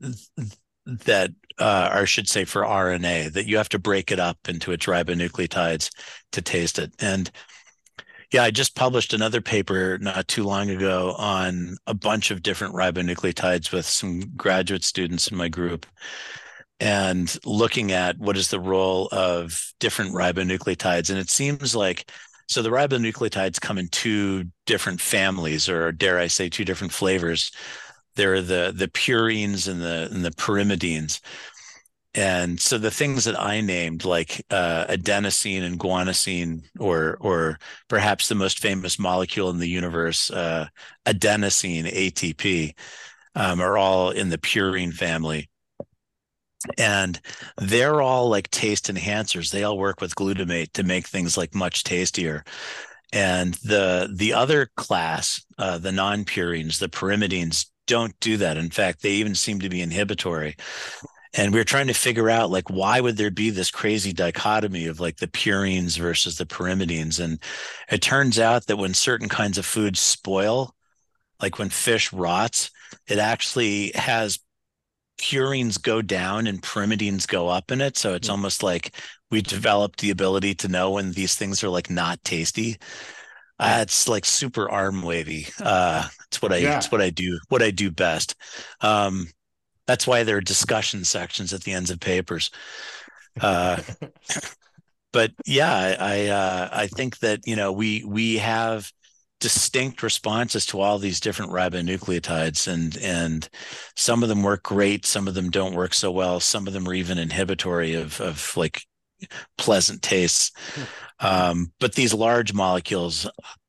that uh, or I should say for R N A, that you have to break it up into its ribonucleotides to taste it. And yeah, I just published another paper not too long ago on a bunch of different ribonucleotides with some graduate students in my group, and looking at what is the role of different ribonucleotides. And it seems like, so the ribonucleotides come in two different families, or dare I say, two different flavors. There are the the purines and the and the pyrimidines. And so the things that I named, like uh, adenosine and guanosine, or or perhaps the most famous molecule in the universe, uh, adenosine, A T P, um, are all in the purine family. And they're all like taste enhancers. They all work with glutamate to make things like much tastier. And the the other class, uh, the non-purines, the pyrimidines, don't do that. In fact, they even seem to be inhibitory. And we we're trying to figure out, like, why would there be this crazy dichotomy of like the purines versus the pyrimidines? And it turns out that when certain kinds of foods spoil, like when fish rots, it actually has purines go down and pyrimidines go up in it. So it's almost like we developed the ability to know when these things are like not tasty. Uh, it's like super arm wavy. Uh, it's what I Yeah. it's what I do what I do best. Um, that's why there are discussion sections at the ends of papers. Uh, but yeah, I I, uh, I think that, you know, we we have distinct responses to all these different ribonucleotides, and and some of them work great, some of them don't work so well, some of them are even inhibitory of of like pleasant tastes. Um, but these large molecules,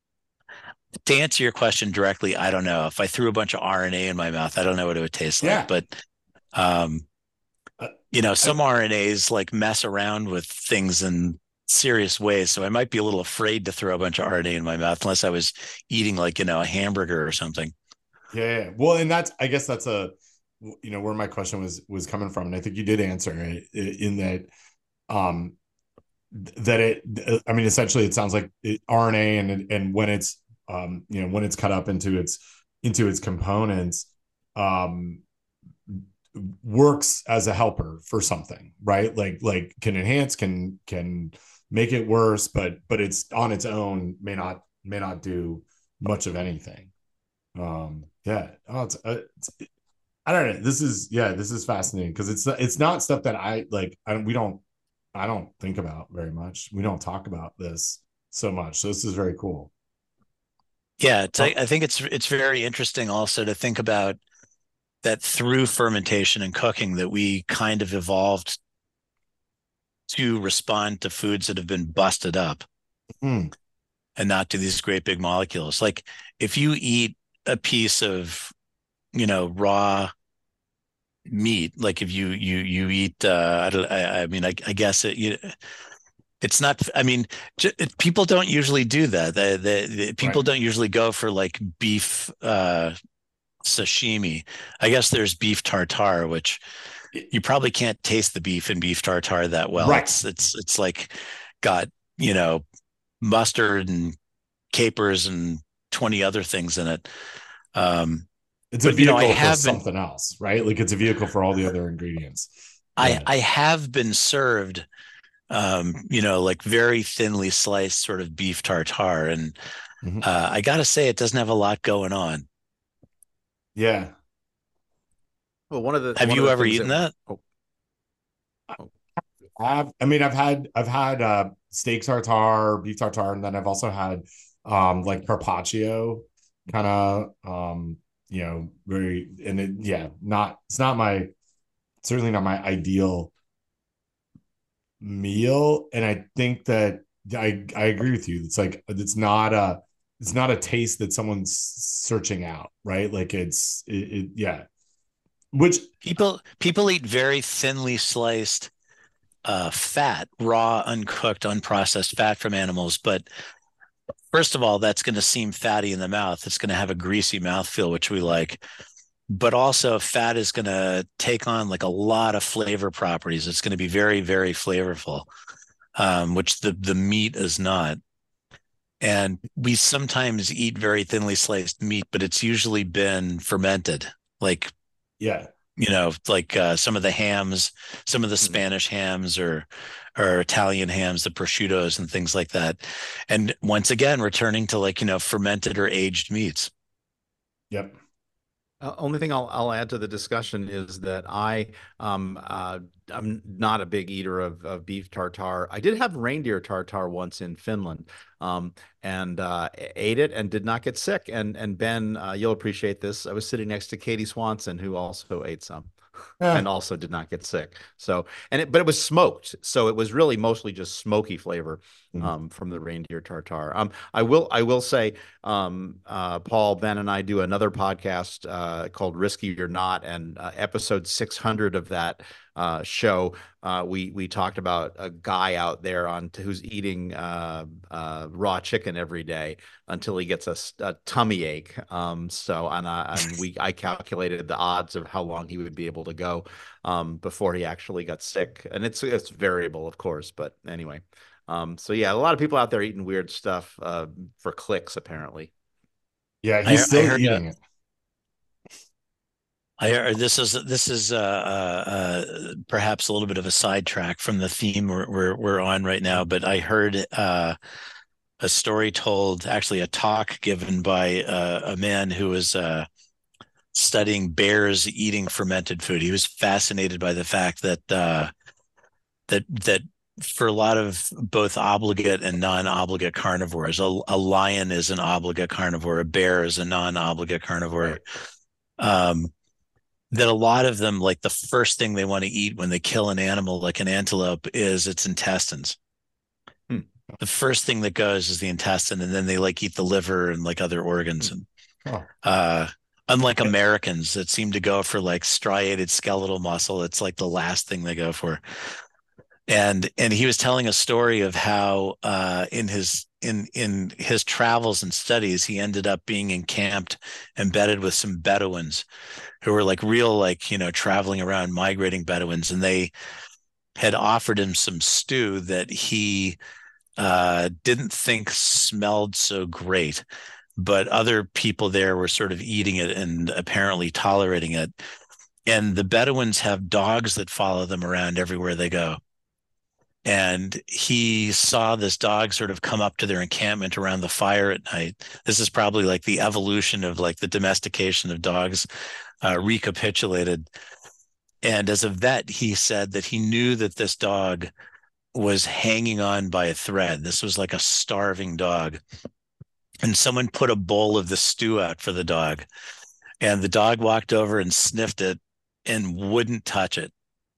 to answer your question directly, I don't know. If I threw a bunch of R N A in my mouth, I don't know what it would taste Yeah. like. But um, you know, some R N As like mess around with things in serious ways. So I might be a little afraid to throw a bunch of R N A in my mouth unless I was eating like, you know, a hamburger or something. Yeah, yeah. Well, and that's, I guess that's a, you know, where my question was was coming from, and I think you did answer it in that, um, that it, I mean, essentially, it sounds like it, R N A, and and when it's, um, you know, when it's cut up into its into its components, um, works as a helper for something, right? Like like can enhance, can can make it worse, but but it's on its own may not may not do much of anything. Um, yeah. Oh, it's, uh, it's I don't know. This is yeah, this is fascinating because it's it's not stuff that I like. I we don't I don't think about very much. We don't talk about this so much. So this is very cool. Yeah, it's, I, I think it's it's very interesting also to think about that through fermentation and cooking that we kind of evolved to respond to foods that have been busted up Mm. and not to these great big molecules. Like if you eat a piece of, you know, raw meat, like if you you you eat, uh, I, don't, I, I mean, I, I guess it, you, it's not. I mean, j- people don't usually do that. The, the, the people Right. don't usually go for like beef uh, sashimi. I guess there's beef tartare, which you probably can't taste the beef in beef tartare that well. Right. It's it's it's like got, you know, mustard and capers and twenty other things in it. Um, It's a but you know, I vehicle for have been something else, right? Like it's a vehicle for all the other ingredients. I Yeah. I have been served, um, you know, like very thinly sliced sort of beef tartare, and Mhm. uh, I gotta say, it doesn't have a lot going on. Yeah. Well, one of the Have one of you the ever things eaten that that? oh, oh, I've, I mean, I've had I've had uh, steak tartare, beef tartare, and then I've also had um, like carpaccio, kind of, um, you know, very, and it, yeah, not it's not my certainly not my ideal meal, and I think that I I agree with you. It's like it's not a it's not a taste that someone's searching out, right? Like it's it, it yeah, which People people eat very thinly sliced uh, fat, raw, uncooked, unprocessed fat from animals. But first of all, that's going to seem fatty in the mouth. It's going to have a greasy mouthfeel, which we like. But also, fat is going to take on like a lot of flavor properties. It's going to be very, very flavorful, um, which the the meat is not. And we sometimes eat very thinly sliced meat, but it's usually been fermented, like Yeah. you know, like uh, some of the hams, some of the Mhm. Spanish hams or or Italian hams, the prosciuttos and things like that. And once again, returning to like, you know, fermented or aged meats. Yep. Uh, only thing I'll I'll add to the discussion is that I um uh I'm not a big eater of, of beef tartare. I did have reindeer tartare once in Finland, um, and uh, ate it and did not get sick. And and Ben, uh, you'll appreciate this. I was sitting next to Katie Swanson, who also ate some, Eh. and also did not get sick. So and it but it was smoked, so it was really mostly just smoky flavor Mhm. um, from the reindeer tartare. Um, I will I will say um, uh, Paul, Ben, and I do another podcast uh, called Risky or Not, and uh, episode six hundred of that uh, show, uh, we we talked about a guy out there on who's eating uh, uh, raw chicken every day until he gets a, a tummy ache. Um, so and I, and we I calculated the odds of how long he would be able to go um, before he actually got sick, and it's it's variable, of course, but anyway. Um, so yeah, a lot of people out there eating weird stuff uh, for clicks, apparently. Yeah, he's I, I still heard a, eating it. I heard this is this is uh, uh, uh, perhaps a little bit of a sidetrack from the theme we're we're, we're on right now, but I heard uh, a story told, actually a talk given by uh, a man who was uh, studying bears eating fermented food. He was fascinated by the fact that uh, that that for a lot of both obligate and non-obligate carnivores, a, a lion is an obligate carnivore, a bear is a non-obligate carnivore. Right. Um, that a lot of them, like the first thing they want to eat when they kill an animal, like an antelope, is its intestines. Hmm. The first thing that goes is the intestine, and then they like eat the liver and like other organs. And Oh. uh, unlike Americans that seem to go for like striated skeletal muscle, it's like the last thing they go for. And and he was telling a story of how uh, in his in in his travels and studies, he ended up being encamped, embedded with some Bedouins who were like real, like, you know, traveling around migrating Bedouins. And they had offered him some stew that he uh, didn't think smelled so great, but other people there were sort of eating it and apparently tolerating it. And the Bedouins have dogs that follow them around everywhere they go. And he saw this dog sort of come up to their encampment around the fire at night. This is probably like the evolution of like the domestication of dogs uh, recapitulated. And as a vet, he said that he knew that this dog was hanging on by a thread. This was like a starving dog. And someone put a bowl of the stew out for the dog. And the dog walked over and sniffed it and wouldn't touch it.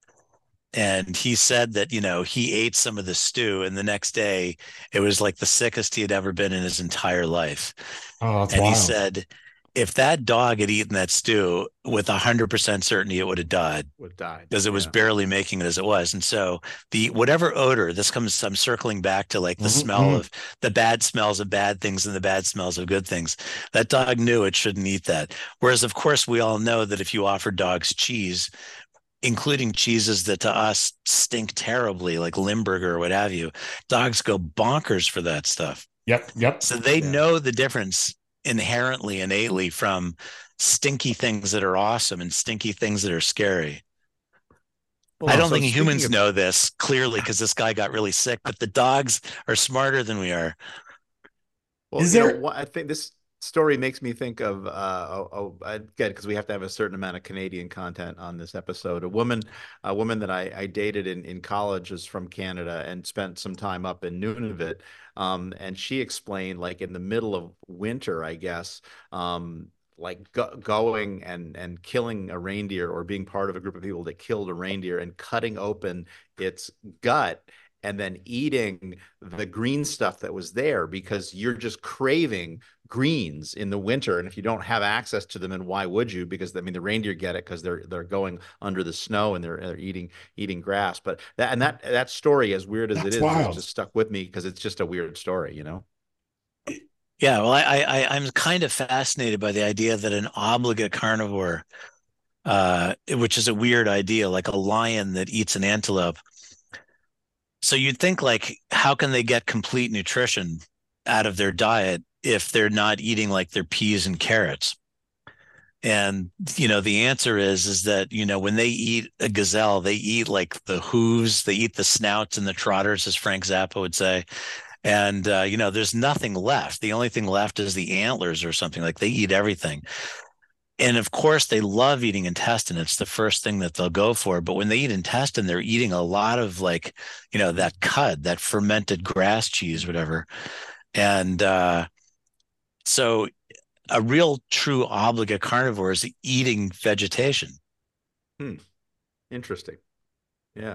And he said that, you know, he ate some of the stew, and the next day it was like the sickest he had ever been in his entire life. Oh, that's And he wild. said, if that dog had eaten that stew, with one hundred percent certainty it would have died, Would die because it was yeah. barely making it as it was. And so the whatever odor, this comes, I'm circling back to like the Mhm, smell mhm. of the bad smells of bad things and the bad smells of good things. That dog knew it shouldn't eat that. Whereas, of course, we all know that if you offer dogs cheese, including cheeses that to us stink terribly, like Limburger or what have you, dogs go bonkers for that stuff. Yep, yep. So they Yeah. know the difference inherently, innately, from stinky things that are awesome and stinky things that are scary. Well, I don't so think speaking humans of know this clearly because this guy got really sick, but the dogs are smarter than we are. Well, Is you know, there what I think this story makes me think of, uh, oh, oh again, because we have to have a certain amount of Canadian content on this episode. A woman, a woman that I, I dated in, in college is from Canada and spent some time up in Nunavut. Um, and she explained, like in the middle of winter, I guess, um, like go going and and killing a reindeer or being part of a group of people that killed a reindeer and cutting open its gut and then eating the green stuff that was there because you're just craving greens in the winter, and if you don't have access to them, and why would you? Because I mean, the reindeer get it because they're they're going under the snow and they're they're eating eating grass. But that and that that story, as weird as That's it is, wild. has just stuck with me because it's just a weird story, you know. Yeah, well, I, I I'm kind of fascinated by the idea that an obligate carnivore, uh, which is a weird idea, like a lion that eats an antelope. So you'd think, like, how can they get complete nutrition out of their diet if they're not eating like their peas and carrots? And you know, the answer is is that, you know, when they eat a gazelle, they eat like the hooves, they eat the snouts and the trotters, as Frank Zappa would say. And uh, you know, there's nothing left. The only thing left is the antlers or something. Like, they eat everything. And of course, they love eating intestine. It's the first thing that they'll go for. But when they eat intestine, they're eating a lot of, like, you know, that cud, that fermented grass cheese, whatever. And uh, so a real true obligate carnivore is eating vegetation. Hmm. Interesting. Yeah.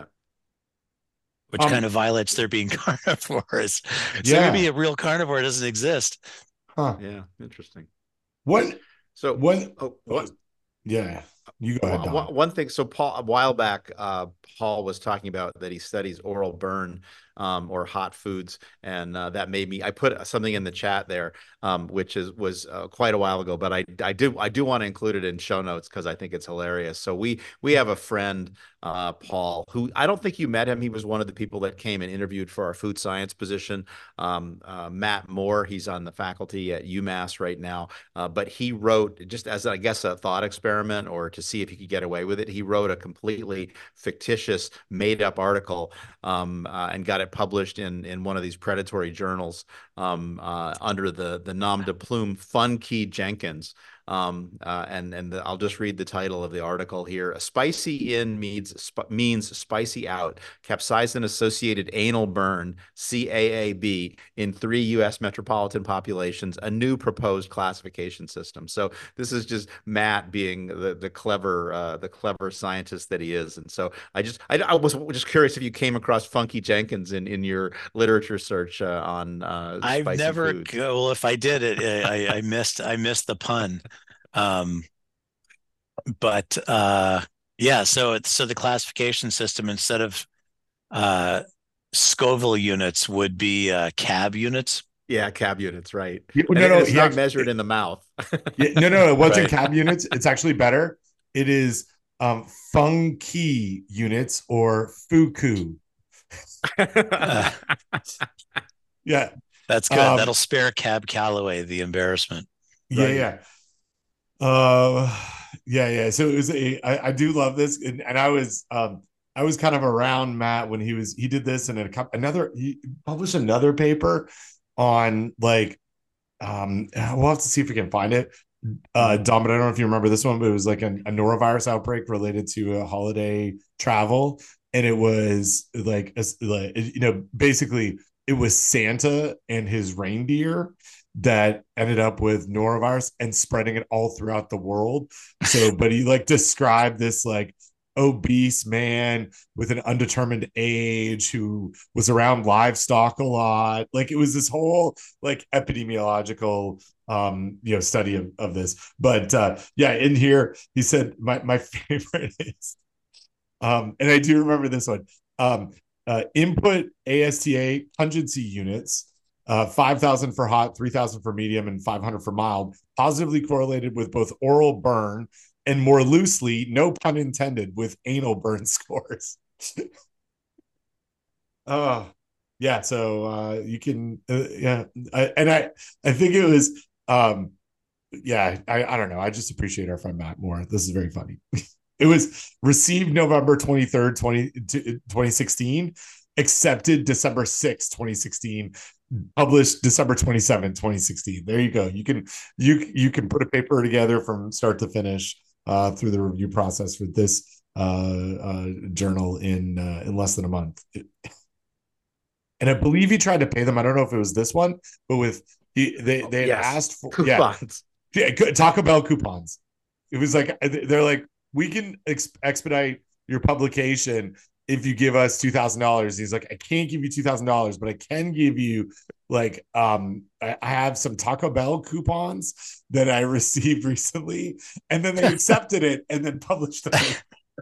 Which Um, kind of violates their being carnivores. So Yeah. maybe a real carnivore doesn't exist. Huh. Yeah. Interesting. What? So What? oh, what? Yeah. You go ahead, Don. One one thing, so Paul, a while back, uh, Paul was talking about that he studies oral burn, um, or hot foods, and uh, that made me. I put something in the chat there, um, which is was uh, quite a while ago, but I I do I do want to include it in show notes because I think it's hilarious. So we we have a friend, uh, Paul, who I don't think you met him. He was one of the people that came and interviewed for our food science position. Um, uh, Matt Moore, he's on the faculty at UMass right now, uh, but he wrote, just as I guess a thought experiment or to see if he could get away with it, he wrote a completely fictitious, made-up article, um, uh, and got it published in in one of these predatory journals, um, uh, under the the nom de plume Funky Jenkins. Um, uh, and and the, I'll just read the title of the article here. A spicy in means sp means spicy out. Capsaicin associated anal burn, C A A B, in three U S metropolitan populations. A new proposed classification system. So this is just Matt being the the clever uh, the clever scientist that he is. And so I just I, I was just curious if you came across Funky Jenkins in in your literature search uh, on uh, I've spicy never foods. well, if I did it, I, I missed I missed the pun. Um, but uh, yeah, so it's so the classification system, instead of uh, Scoville units, would be uh, C A B units. Yeah, C A B units, right? Yeah, And no, it- no, it's he not actually- measured in the mouth. Yeah, no, no, it wasn't Right. C A B units. It's actually better. It is um, funky units or fuku. Uh, Yeah, That's good. Um, That'll spare Cab Calloway the embarrassment. yeah, Right. yeah. Uh, yeah, yeah. So it was a. I, I do love this, and, and I was um I was kind of around Matt when he was he did this, and a couple another he published another paper on, like, um we'll have to see if we can find it. Uh, Dom, but I don't know if you remember this one, but it was like a, a norovirus outbreak related to a holiday travel, and it was like, a, like you know, basically it was Santa and his reindeer that ended up with norovirus and spreading it all throughout the world. So, but he like described this like obese man with an undetermined age who was around livestock a lot. Like, it was this whole like epidemiological um you know study of, of this. But uh yeah, in here he said my my favorite is um and I do remember this one. um uh input A S T A pungency units, uh five thousand for hot, three thousand for medium, and five hundred for mild, positively correlated with both oral burn and, more loosely, no pun intended, with anal burn scores. Oh, yeah. So uh, you can, uh, yeah. I, and I, I think it was, um, yeah, I, I don't know. I just appreciate our friend Matt more. This is very funny. It was received November twenty-third, twenty sixteen, accepted December sixth, twenty sixteen, published December twenty-seventh, twenty sixteen. There you go. You can, you, you can put a paper together from start to finish uh, through the review process for this uh, uh, journal in, uh, in less than a month. It, and I believe he tried to pay them. I don't know if it was this one, but with he, they they had Yes. asked for Coupons. yeah, yeah, Taco Bell coupons. It was like, they're like, we can ex- expedite your publication if you give us two thousand dollars. He's like, I can't give you two thousand dollars, but I can give you like um I, I have some Taco Bell coupons that I received recently, and then they accepted it and then published the paper.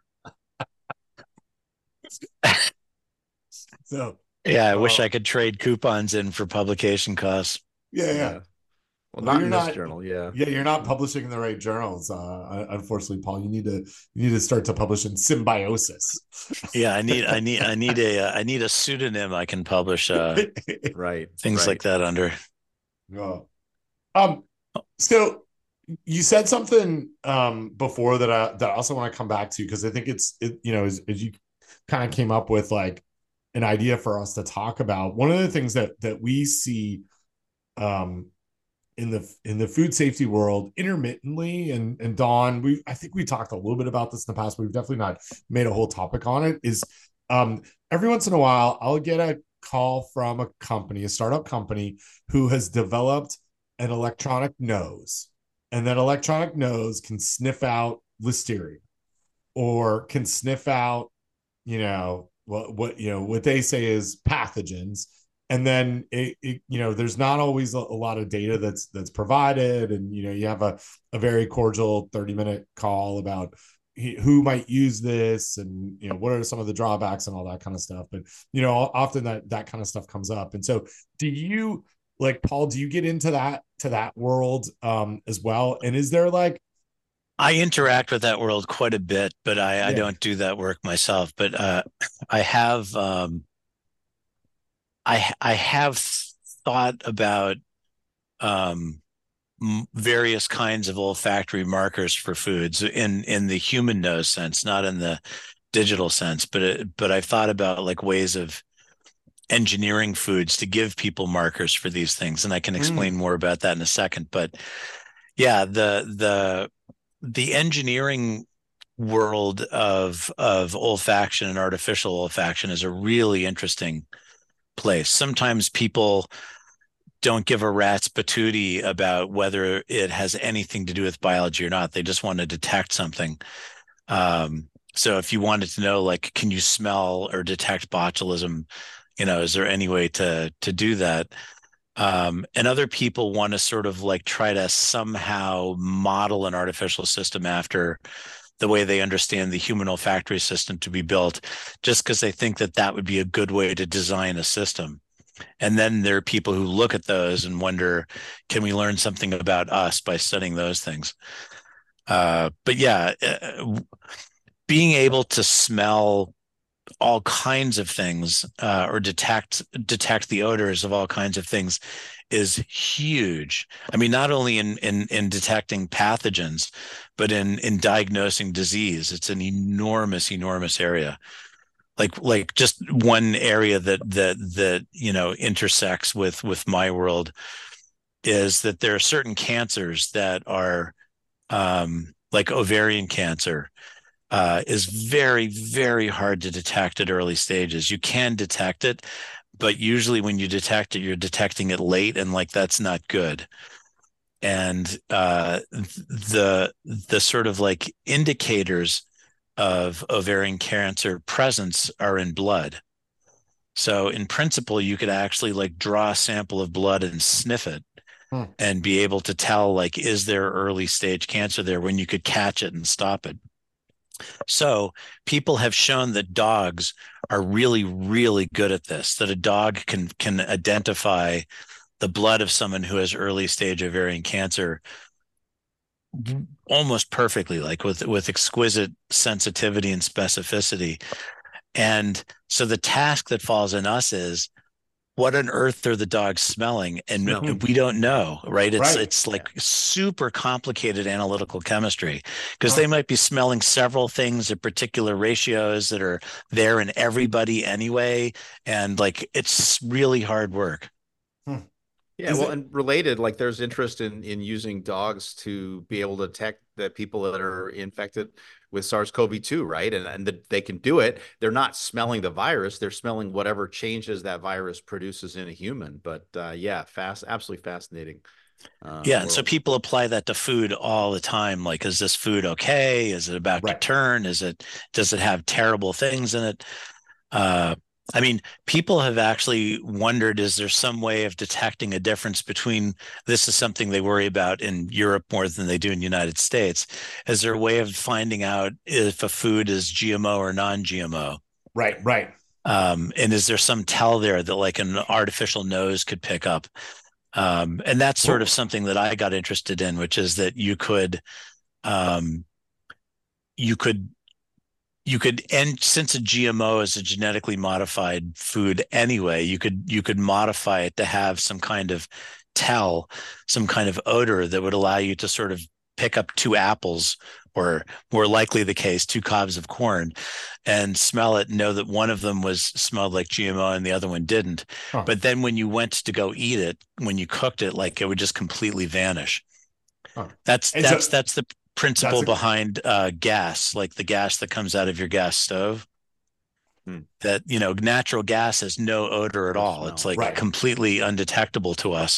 So Yeah, I uh, wish I could trade coupons in for publication costs. yeah, yeah. Yeah. Well, Well, not you're in this not, journal. Yeah. yeah, you're not publishing in the right journals. Uh, unfortunately, Paul, you need to you need to start to publish in Symbiosis. Yeah, I need I need I need a uh, I need a pseudonym I can publish uh Right. things right. like that under. Yeah. Um. So you said something um before that I that I also want to come back to, because I think it's it you know as, as you kind of came up with like an idea for us to talk about. One of the things that that we see um in the in the food safety world intermittently, and and Dawn, we I think we talked a little bit about this in the past, but we've definitely not made a whole topic on it, is um every once in a while I'll get a call from a company, a startup company, who has developed an electronic nose, and that electronic nose can sniff out listeria, or can sniff out, you know, what what you know what they say is pathogens. And then it, it you know there's not always a, a lot of data that's that's provided, and you know you have a, a very cordial thirty minute call about who might use this, and you know what are some of the drawbacks and all that kind of stuff. But you know often that that kind of stuff comes up. And so do you, like, Paul, do you get into that to that world um as well? And is there like, I interact with that world quite a bit, but I, yeah. I don't do that work myself. But uh, I have um, I I have thought about um, various kinds of olfactory markers for foods in in the human nose sense, not in the digital sense. But it, but I've thought about like ways of engineering foods to give people markers for these things, and I can explain mm. more about that in a second. But yeah, the the the engineering world of of olfaction and artificial olfaction is a really interesting place. Sometimes people don't give a rat's patootie about whether it has anything to do with biology or not. They just want to detect something. Um, so if you wanted to know, like, can you smell or detect botulism? You know, is there any way to to do that? Um, and other people want to sort of like try to somehow model an artificial system after the way they understand the human olfactory system to be built, just because they think that that would be a good way to design a system. And then there are people who look at those and wonder, can we learn something about us by studying those things? Uh, but yeah, uh, being able to smell all kinds of things uh, or detect detect the odors of all kinds of things is huge. I mean, not only in in in detecting pathogens, but in in diagnosing disease. It's an enormous, enormous area. Like like just one area that that that you know intersects with with my world is that there are certain cancers that are um, like ovarian cancer. Uh, is very, very hard to detect at early stages. You can detect it, but usually when you detect it, you're detecting it late, and like that's not good. And uh, the the sort of like indicators of ovarian cancer presence are in blood. So in principle, you could actually like draw a sample of blood and sniff it hmm. and be able to tell, like, is there early stage cancer there, when you could catch it and stop it. So people have shown that dogs are really, really good at this, that a dog can can identify the blood of someone who has early stage ovarian cancer almost perfectly, like with, with exquisite sensitivity and specificity. And so the task that falls on us is, what on earth are the dogs smelling? And Smell. we don't know, right? It's right. it's like yeah. super complicated analytical chemistry, because oh. they might be smelling several things at particular ratios that are there in everybody anyway. And like, it's really hard work. Hmm. Yeah, Is well, it... and related, like there's interest in in using dogs to be able to detect that people that are infected with SARS CoV two, right? And and the, they can do it. They're not smelling the virus; they're smelling whatever changes that virus produces in a human. But uh, yeah, fast, absolutely fascinating. Uh, yeah, and world. So people apply that to food all the time. Like, is this food okay? Is it about right. to turn? Is it? Does it have terrible things in it? Uh, I mean, people have actually wondered, is there some way of detecting a difference between, this is something they worry about in Europe more than they do in the United States. Is there a way of finding out if a food is G M O or non-G M O? Right, right. Um, and is there some tell there that like an artificial nose could pick up? Um, and that's sort of something that I got interested in, which is that you could, um, you could you could and since a G M O is a genetically modified food anyway, you could you could modify it to have some kind of tell, some kind of odor that would allow you to sort of pick up two apples, or more likely the case, two cobs of corn, and smell it and know that one of them was smelled like G M O and the other one didn't. Huh. But then when you went to go eat it, when you cooked it, like it would just completely vanish. Huh. That's And that's so that's the principle that's a, behind uh, gas, like the gas that comes out of your gas stove. Hmm. That, you know, natural gas has no odor at No all. smell. It's like right. completely undetectable to us.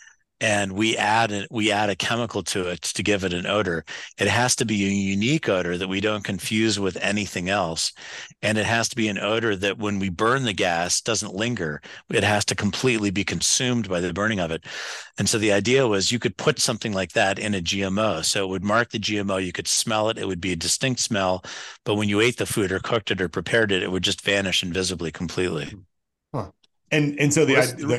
And we add it, we add a chemical to it to give it an odor. It has to be a unique odor that we don't confuse with anything else. And it has to be an odor that when we burn the gas doesn't linger. It has to completely be consumed by the burning of it. And so the idea was you could put something like that in a G M O. So it would mark the G M O, you could smell it, it would be a distinct smell. But when you ate the food or cooked it or prepared it, it would just vanish invisibly completely. Huh. And and so the, Well, this- the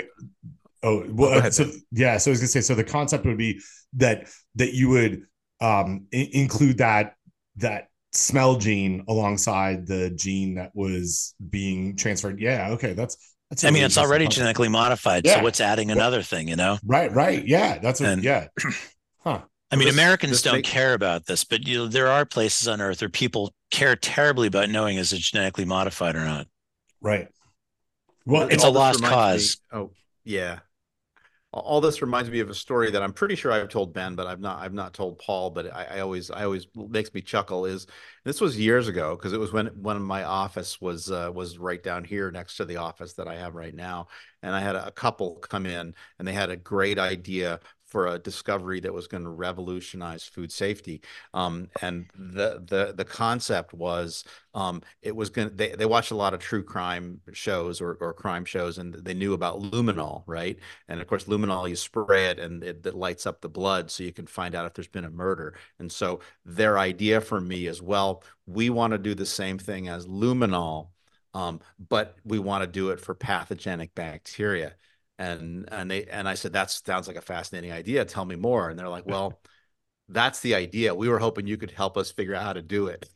oh well Go ahead, so Ben. yeah so I was gonna say, so the concept would be that that you would um I- include that that smell gene alongside the gene that was being transferred. Yeah, okay, that's that's a I mean, really it's interesting already concept. genetically modified. So Yeah. what's adding What- another thing, you know? right, right, yeah, that's a And yeah. Huh. I mean, This- Americans this don't make- care about this, but you know, there are places on Earth where people care terribly about knowing is it genetically modified or not. Right. Well, All It's a this lost reminds cause. me- oh, yeah. All this reminds me of a story that I'm pretty sure I've told Ben, but I've not I've not told Paul, but I, I always I always makes me chuckle. Is this was years ago, because it was when when my office was uh, was right down here next to the office that I have right now, and I had a, a couple come in and they had a great idea for a discovery that was going to revolutionize food safety. Um, and the the the concept was um, it was going to they, they watched a lot of true crime shows or, or crime shows, and they knew about luminol, right? And of course, luminol, you spray it and it, it lights up the blood so you can find out if there's been a murder. And so their idea for me is, well, we want to do the same thing as luminol, um, but we want to do it for pathogenic bacteria. And and they and I said, that sounds like a fascinating idea. Tell me more. And they're like, well, that's the idea. We were hoping you could help us figure out how to do it.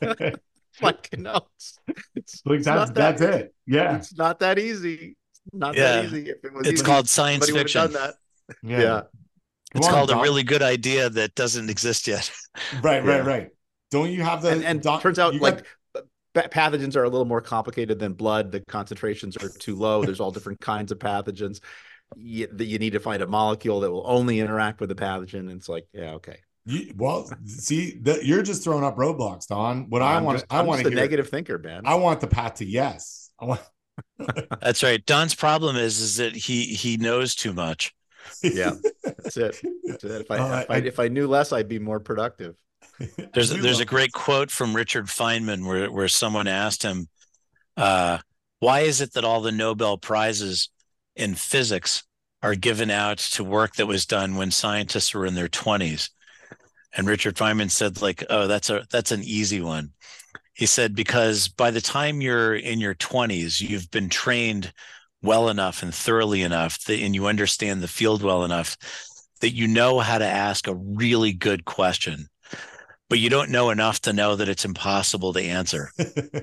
Like, no, it's, it's, like it's that's not that, that's it. Yeah. it's not that easy. Not Yeah. that easy. If it was It's easy, called science somebody would fiction. have done that. Yeah. Yeah. It's Come on, called a Don. really good idea that doesn't exist yet. Right, Yeah. right, right. Don't you have the And and Don, turns out you got- like pa- pathogens are a little more complicated than blood. The concentrations are too low. There's all different kinds of pathogens. You, that you need to find a molecule that will only interact with the pathogen. And it's like, yeah, okay. you, well, see that you're just throwing up roadblocks, Don. What I I'm want, just, I I'm want just to a hear. negative thinker, man. I want the path to yes. I want. That's right. Don's problem is is that he he knows too much. Yeah, that's it. That's it. If I, Uh, if I I- if I knew less, I'd be more productive. There's I do there's a love great quote from Richard Feynman where where someone asked him, uh, "Why is it that all the Nobel prizes in physics are given out to work that was done when scientists were in their twenties?" And Richard Feynman said, "Like, oh, that's a that's an easy one." He said, "Because by the time you're in your twenties, you've been trained well enough and thoroughly enough that, and you understand the field well enough that you know how to ask a really good question, but you don't know enough to know that it's impossible to answer.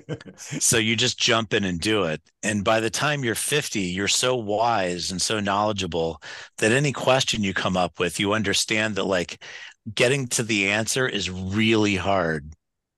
So you just jump in and do it. And by the time you're fifty, you're so wise and so knowledgeable that any question you come up with, you understand that like getting to the answer is really hard.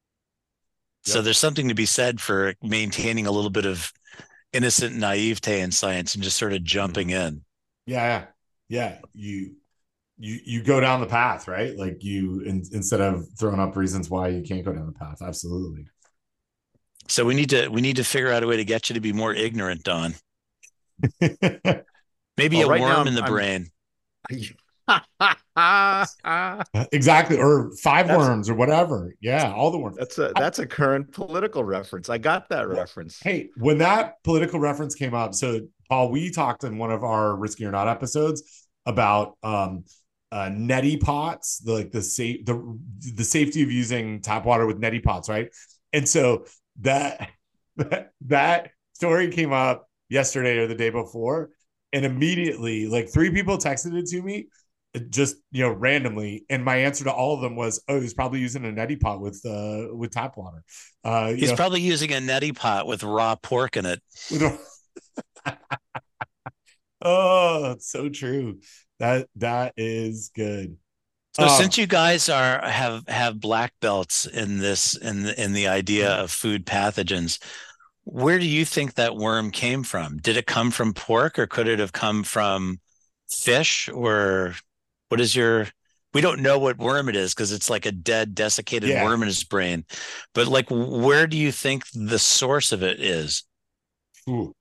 So Yep. there's something to be said for maintaining a little bit of innocent naivete in science and just sort of jumping in. Yeah, yeah, you you you go down the path, right? Like you in, instead of throwing up reasons why you can't go down the path. Absolutely. So we need to we need to figure out a way to get you to be more ignorant, Don. Maybe Well, a right now worm I'm- in the I'm- brain. Exactly. Or five That's worms or whatever. Yeah, all the worms. that's a I, that's a current political reference. I got that reference. hey, when that political reference came up, so Paul, we talked in one of our Risky or Not episodes about um uh neti pots, the, like the safe the the safety of using tap water with neti pots, right? And so that that, that story came up yesterday or the day before, and immediately like three people texted it to me just, you know, randomly, and my answer to all of them was, oh, he's probably using a neti pot with uh with tap water. uh you He's know probably using a neti pot with raw pork in it. with Oh, it's so true. That that is good. So Um, since you guys are have have black belts in this in the, in the idea of food pathogens, where do you think that worm came from? Did it come from pork, or could it have come from fish? Or what is your, we don't know what worm it is because it's like a dead, desiccated yeah. worm in his brain. But like, where do you think the source of it is? Ooh.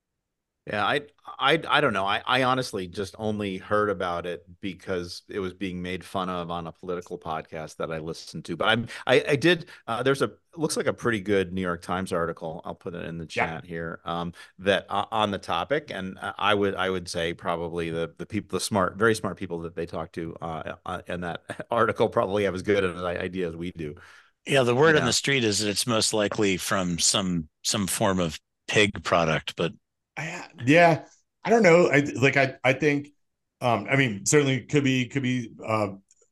Yeah, I I I don't know. I I honestly just only heard about it because it was being made fun of on a political podcast that I listened to. But I'm I I did uh, there's a looks like a pretty good New York Times article. I'll put it in the Yeah. chat here. Um, that uh, on the topic, and I would I would say probably the the people the smart very smart people that they talk to uh, uh in that article probably have as good an idea as we do. Yeah, the You word on know. the street is that it's most likely from some some form of pig product, but I, yeah. I don't know. I like I I think um I mean certainly could be could be uh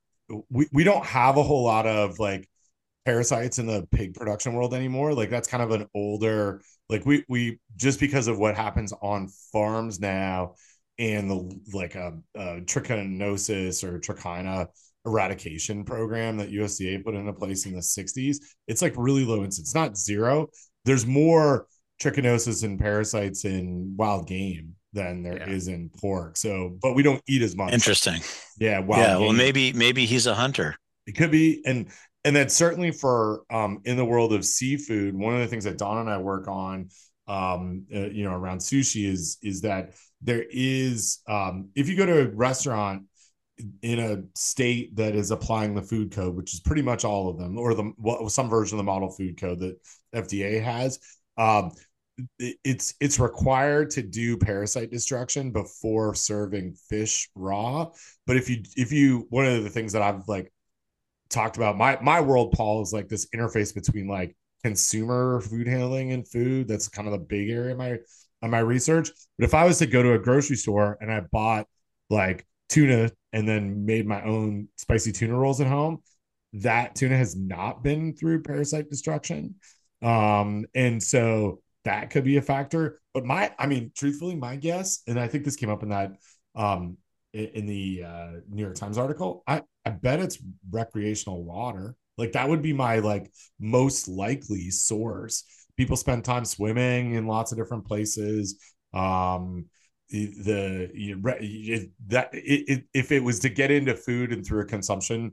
we we don't have a whole lot of like parasites in the pig production world anymore. Like that's kind of an older, like we we just because of what happens on farms now, and the like a, a trichinosis or trichina eradication program that U S D A put into place in the sixties. It's like really low incidence. It's not zero. There's more trichinosis and parasites in wild game than there Yeah. is in pork. So, but we don't eat as much. interesting. Yeah, wild Yeah, well, game. maybe maybe he's a hunter. It could be, and and then certainly for um in the world of seafood, one of the things that Don and I work on, um, uh, you know, around sushi is is that there is um if you go to a restaurant in a state that is applying the food code, which is pretty much all of them, or the well, some version of the model food code that F D A has, um, it's it's required to do parasite destruction before serving fish raw. But if you if you one of the things that I've like talked about, my my world, Paul, is like this interface between like consumer food handling and food. That's kind of the big area of my of my research. But if I was to go to a grocery store and I bought like tuna and then made my own spicy tuna rolls at home, that tuna has not been through parasite destruction. Um, and so that could be a factor. But my, I mean, truthfully, my guess, and I think this came up in that um in the uh, New York Times article, I, I bet it's recreational water. Like that would be my like most likely source. People spend time swimming in lots of different places. Um, the, the you, it, that it, it, if it was to get into food and through a consumption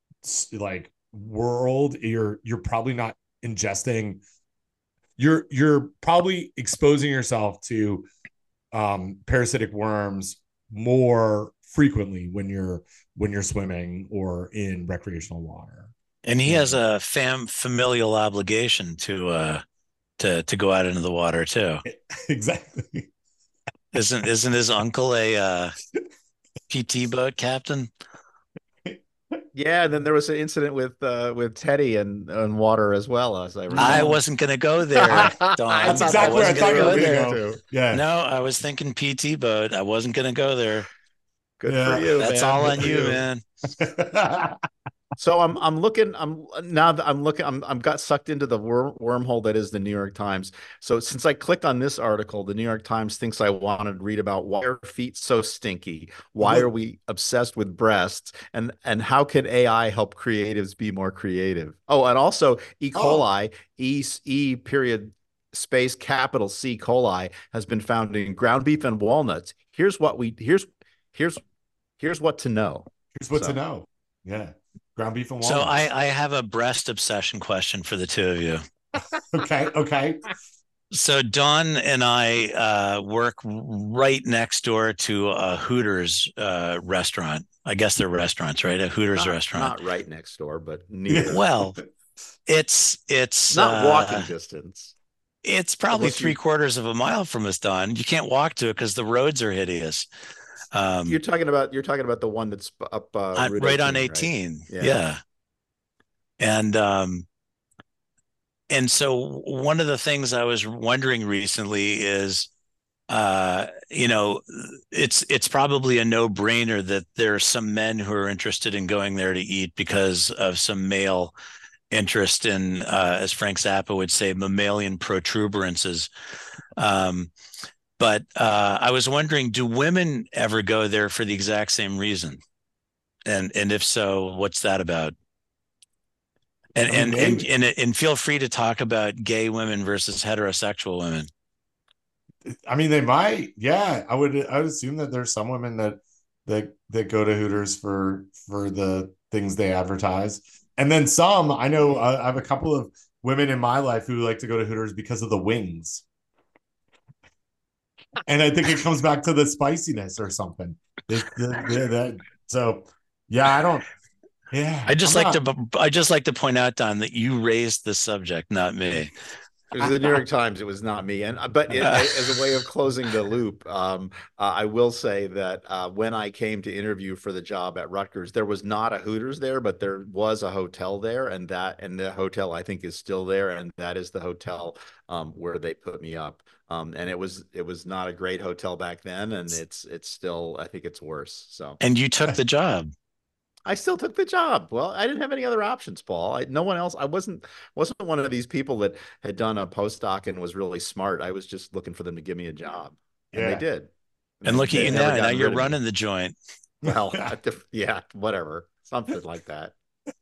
like world, you're you're probably not ingesting. You're you're probably exposing yourself to um, parasitic worms more frequently when you're when you're swimming or in recreational water. And he has a fam familial obligation to uh to to go out into the water too. Exactly. Isn't isn't his uncle a uh P T boat captain? Yeah, and then there was an incident with uh with Teddy and and water as well, as I remember. I wasn't gonna go there, Don. That's exactly where I thought you were gonna go. Too. Yeah. No, I was thinking P T boat. I wasn't gonna go there. Good Yeah. for you. That's man. all Good on for you, man. So I'm I'm looking I'm now that I'm looking I'm I'm got sucked into the worm, wormhole that is the New York Times. So since I clicked on this article, the New York Times thinks I wanted to read about why are feet so stinky? Why are we obsessed with breasts? And and how can A I help creatives be more creative? Oh, and also E. coli, oh. E E period space capital C coli has been found in ground beef and walnuts. Here's what we here's here's here's what to know. Here's what so. to know. Yeah. Ground beef and walnuts. So I, I have a breast obsession question for the two of you. Okay. Okay. So Don and I uh, work right next door to a Hooters uh, restaurant, I guess they're restaurants, right? A Hooters Not, restaurant. not right next door, but near. Well, it's it's not walking uh, distance. it's probably Unless three you- quarters of a mile from us, Don. You can't walk to it because the roads are hideous. Um, You're talking about you're talking about the one that's up uh, on, Route right on eighteen, eighteen. right? Yeah. Yeah. And um, and so one of the things I was wondering recently is, uh, you know, it's it's probably a no-brainer that there are some men who are interested in going there to eat because of some male interest in, uh, as Frank Zappa would say, mammalian protuberances. Um, but uh, I was wondering, do women ever go there for the exact same reason? And and if so, what's that about? And I mean, and, and maybe. and and feel free to talk about gay women versus heterosexual women. I mean, they might. Yeah, I would. I would assume that there's some women that that that go to Hooters for for the things they advertise, and then some. I know I, I have a couple of women in my life who like to go to Hooters because of the wings, and I think it comes back to the spiciness or something. The, the, the, the, so, yeah, I don't. Yeah, I just I'm like not, to I just like to point out, Don, that you raised the subject, not me. It was the New York Times. It was not me. And but it, as a way of closing the loop, um, uh, I will say that uh, when I came to interview for the job at Rutgers, there was not a Hooters there, but there was a hotel there, and that and the hotel I think is still there, and that is the hotel um, where they put me up. Um, and it was it was not a great hotel back then, and it's it's still I think it's worse. So And you took the job. I still took the job. Well, I didn't have any other options, Paul. I, no one else. I wasn't wasn't one of these people that had done a postdoc and was really smart. I was just looking for them to give me a job, and they yeah. did. And they, look at you now. Now you're running the joint. Well, yeah, whatever, something like that.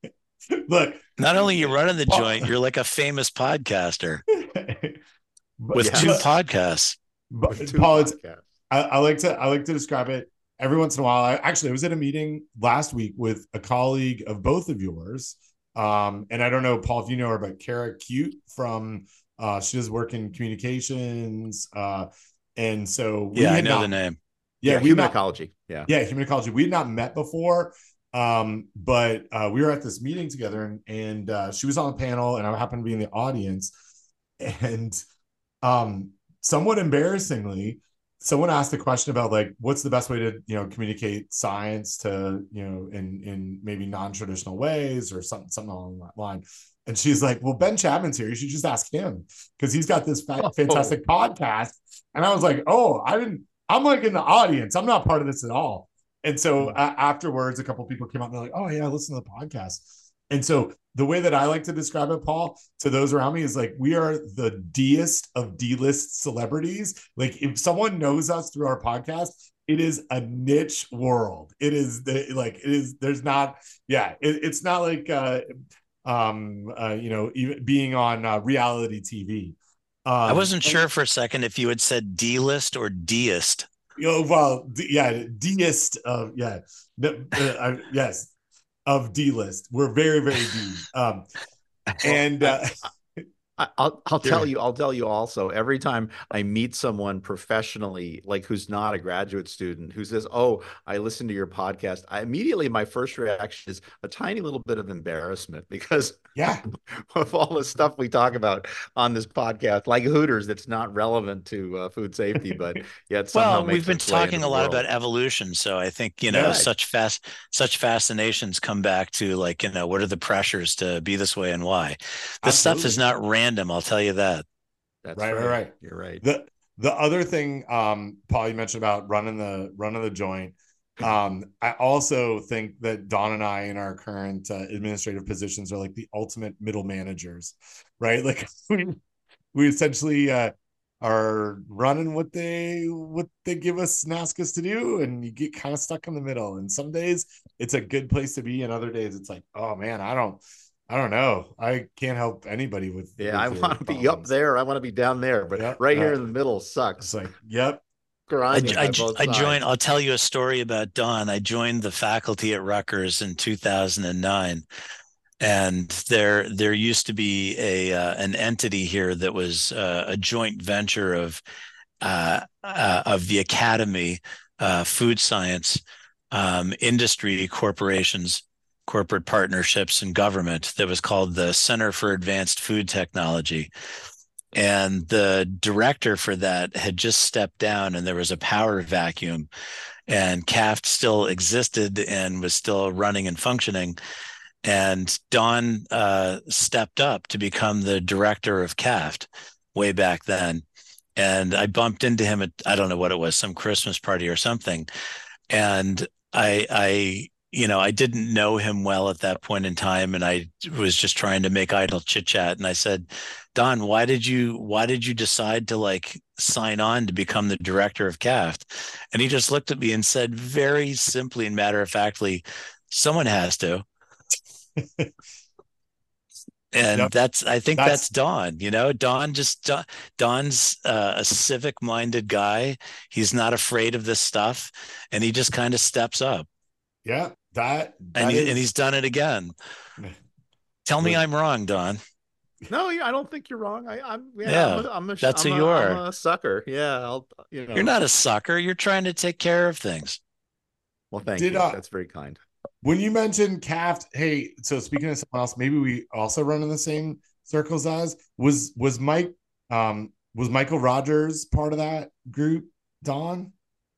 Look, not only you're running the Paul, joint, you're like a famous podcaster with yes. two podcasts. But with two Paul, podcasts. It's, I, I like to I like to describe it. Every once in a while, I actually I was at a meeting last week with a colleague of both of yours. Um, and I don't know, Paul, if you know her, but Kara Cute from uh, she does work in communications. Uh, and so we yeah, I know not, the name. Yeah, yeah human not, ecology. Yeah. Yeah, human ecology. We had not met before. Um, but uh, we were at this meeting together and, and uh, she was on the panel and I happened to be in the audience. And um, somewhat embarrassingly, someone asked a question about like what's the best way to you know communicate science to you know in in maybe non-traditional ways or something something along that line, and she's like, well, Ben Chapman's here, you should just ask him because he's got this fa- fantastic oh. podcast. And I was like, oh, I didn't I'm like in the audience, I'm not part of this at all. And so uh, afterwards a couple of people came out and they're like, oh yeah, listen to the podcast. And so the way that I like to describe it, Paul, to those around me is like, we are the D-ist of D-list celebrities. Like if someone knows us through our podcast, it is a niche world. It is the, like, it is, there's not, yeah, it, it's not like, uh, um, uh, you know, even being on uh, reality T V. Um, I wasn't and, sure for a second if you had said D-list or D-ist. You know, well, d- yeah, D-ist of, yeah, uh, uh, yes. Of D-list. We're very, very D. Um, and uh, I, I'll I'll tell you I'll tell you also every time I meet someone professionally like who's not a graduate student who says, "Oh, I listened to your podcast," I immediately my first reaction is a tiny little bit of embarrassment because yeah, of all the stuff we talk about on this podcast, like Hooters, that's not relevant to uh, food safety, but yet somehow well, we've been talking a lot world. about evolution, so I think you know yeah. such fast such fascinations come back to like you know what are the pressures to be this way and why. This Absolutely. Stuff is not random. I'll tell you that. That's right, right, right, right. You're right. The the other thing, um, Paul, you mentioned about running the running the joint. Um, I also think that Don and I in our current uh, administrative positions are like the ultimate middle managers, right? Like we, we essentially uh, are running what they what they give us and ask us to do, and you get kind of stuck in the middle. And some days it's a good place to be, and other days it's like, oh man, I don't. I don't know. I can't help anybody with. Yeah, with I want to be up there. I want to be down there, but yep, right uh, here in the middle sucks. It's like, yep. I, I, I joined. I'll tell you a story about Don. I joined the faculty at Rutgers in two thousand nine, and there there used to be a uh, an entity here that was uh, a joint venture of uh, uh, of the academy, uh, food science. um, industry corporations, corporate partnerships, and government that was called the Center for Advanced Food Technology. And the director for that had just stepped down, and there was a power vacuum, and C A F T still existed and was still running and functioning. And Don uh, stepped up to become the director of C A F T way back then. And I bumped into him at, I don't know what it was, some Christmas party or something. And I, I, you know, I didn't know him well at that point in time. And I was just trying to make idle chit chat. And I said, Don, why did you, why did you decide to like sign on to become the director of C A F T? And he just looked at me and said very simply and matter of factly, someone has to. And yep. that's, I think that's, that's Don, you know, Don just, Don's uh, a civic minded guy. He's not afraid of this stuff, and he just kind of steps up. Yeah. That, that and, he, is... and he's done it again. Tell me I'm wrong, Don. No, I don't think you're wrong. I, I'm, yeah, yeah, I'm a, I'm a, that's I'm who a, you are. I'm a sucker. Yeah. I'll, you know. You're not a sucker. You're trying to take care of things. Well, thank Did, you. uh, That's very kind. When you mentioned C A F T, hey, so speaking of someone else, maybe we also run in the same circles as was was Mike um was Michael Rogers part of that group, Don?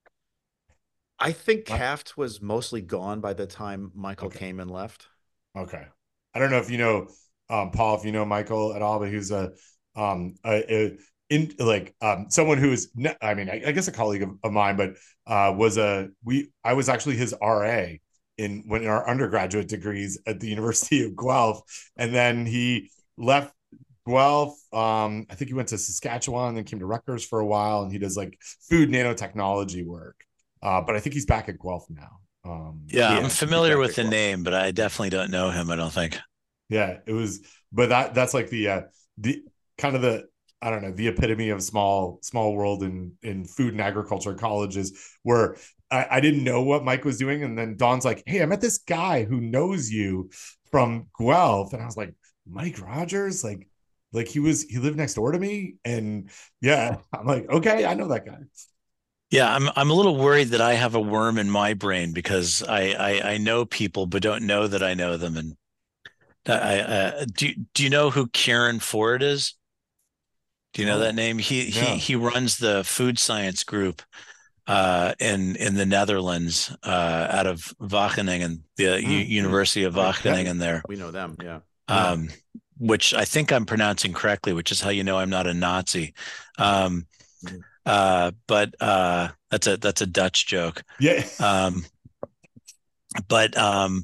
I think C A F T was mostly gone by the time Michael okay. came and left. Okay. I don't know if you know um Paul, if you know Michael at all, but he was a um a, a in like um someone who is I mean I, I guess a colleague of, of mine, but uh was a we I was actually his R A in when in our undergraduate degrees at the University of Guelph, and then he left Guelph. Um, I think he went to Saskatchewan, then came to Rutgers for a while, and he does like food nanotechnology work. Uh, but I think he's back at Guelph now. Um, yeah, yeah, I'm familiar with the name, but I definitely don't know him. I don't think. Yeah, it was, but that that's like the uh, the kind of the I don't know the epitome of small small world in in food and agriculture colleges where. I, I didn't know what Mike was doing. And then Don's like, hey, I met this guy who knows you from Guelph. And I was like, Mike Rogers? Like, like he was, he lived next door to me. And yeah, I'm like, okay, I know that guy. Yeah, I'm I'm a little worried that I have a worm in my brain because I I, I know people but don't know that I know them. And I uh, do do you know who Kieran Ford is? Do you know oh, that name? He no. he he runs the food science group uh, in in the Netherlands, uh, out of Wageningen, the mm, U- University of Wageningen. Yeah, there, we know them. Yeah, um, yeah. Which I think I'm pronouncing correctly, which is how you know I'm not a Nazi. Um, mm. uh, but uh, that's a that's a Dutch joke. Yeah. Um, but um,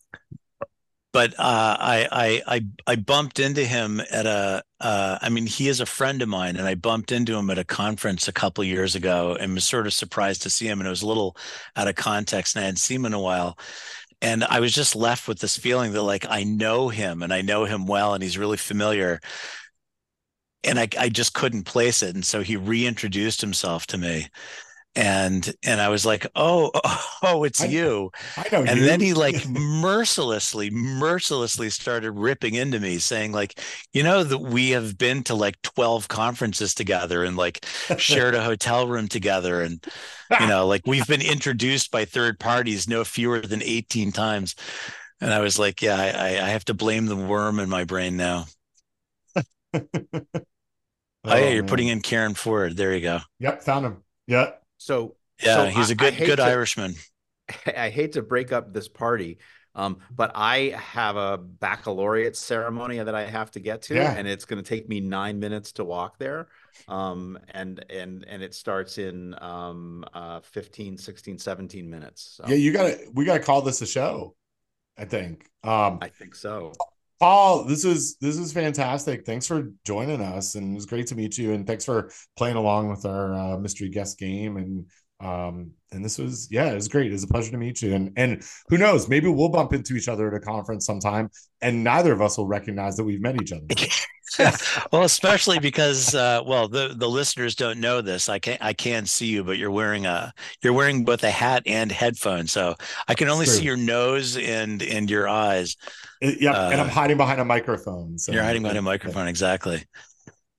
but uh, I, I I I bumped into him at a. Uh, I mean, he is a friend of mine, and I bumped into him at a conference a couple of years ago, and was sort of surprised to see him. And it was a little out of context, and I hadn't seen him in a while. And I was just left with this feeling that, like, I know him, and I know him well, and he's really familiar. And I I just couldn't place it, and so he reintroduced himself to me. And and I was like, oh, oh, it's I, you. I know and you. then he like mercilessly, mercilessly started ripping into me, saying like, you know, that we have been to like twelve conferences together and like shared a hotel room together. And, you know, like we've been introduced by third parties no fewer than eighteen times. And I was like, yeah, I, I have to blame the worm in my brain now. oh, oh yeah, you're man. Putting in Kieran Ford. There you go. Yep, found him. Yeah. So yeah, so he's I, a good good to, Irishman. I hate to break up this party, um, but I have a baccalaureate ceremony that I have to get to, yeah. and it's going to take me nine minutes to walk there. Um, and and and it starts in um, uh, fifteen, sixteen, seventeen minutes. So. Yeah, you gotta we gotta call this a show, I think. Um, I think so. Paul, this is this is fantastic. Thanks for joining us, and it was great to meet you. And thanks for playing along with our uh, mystery guest game. And um, and this was yeah, it was great. It was a pleasure to meet you. And and who knows, maybe we'll bump into each other at a conference sometime, and neither of us will recognize that we've met each other. Well, especially because uh, well, the the listeners don't know this. I can I can see you, but you're wearing a you're wearing both a hat and headphones, so I can only see your nose and and your eyes. Yeah, uh, and I'm hiding behind a microphone. So you're hiding behind a microphone, exactly.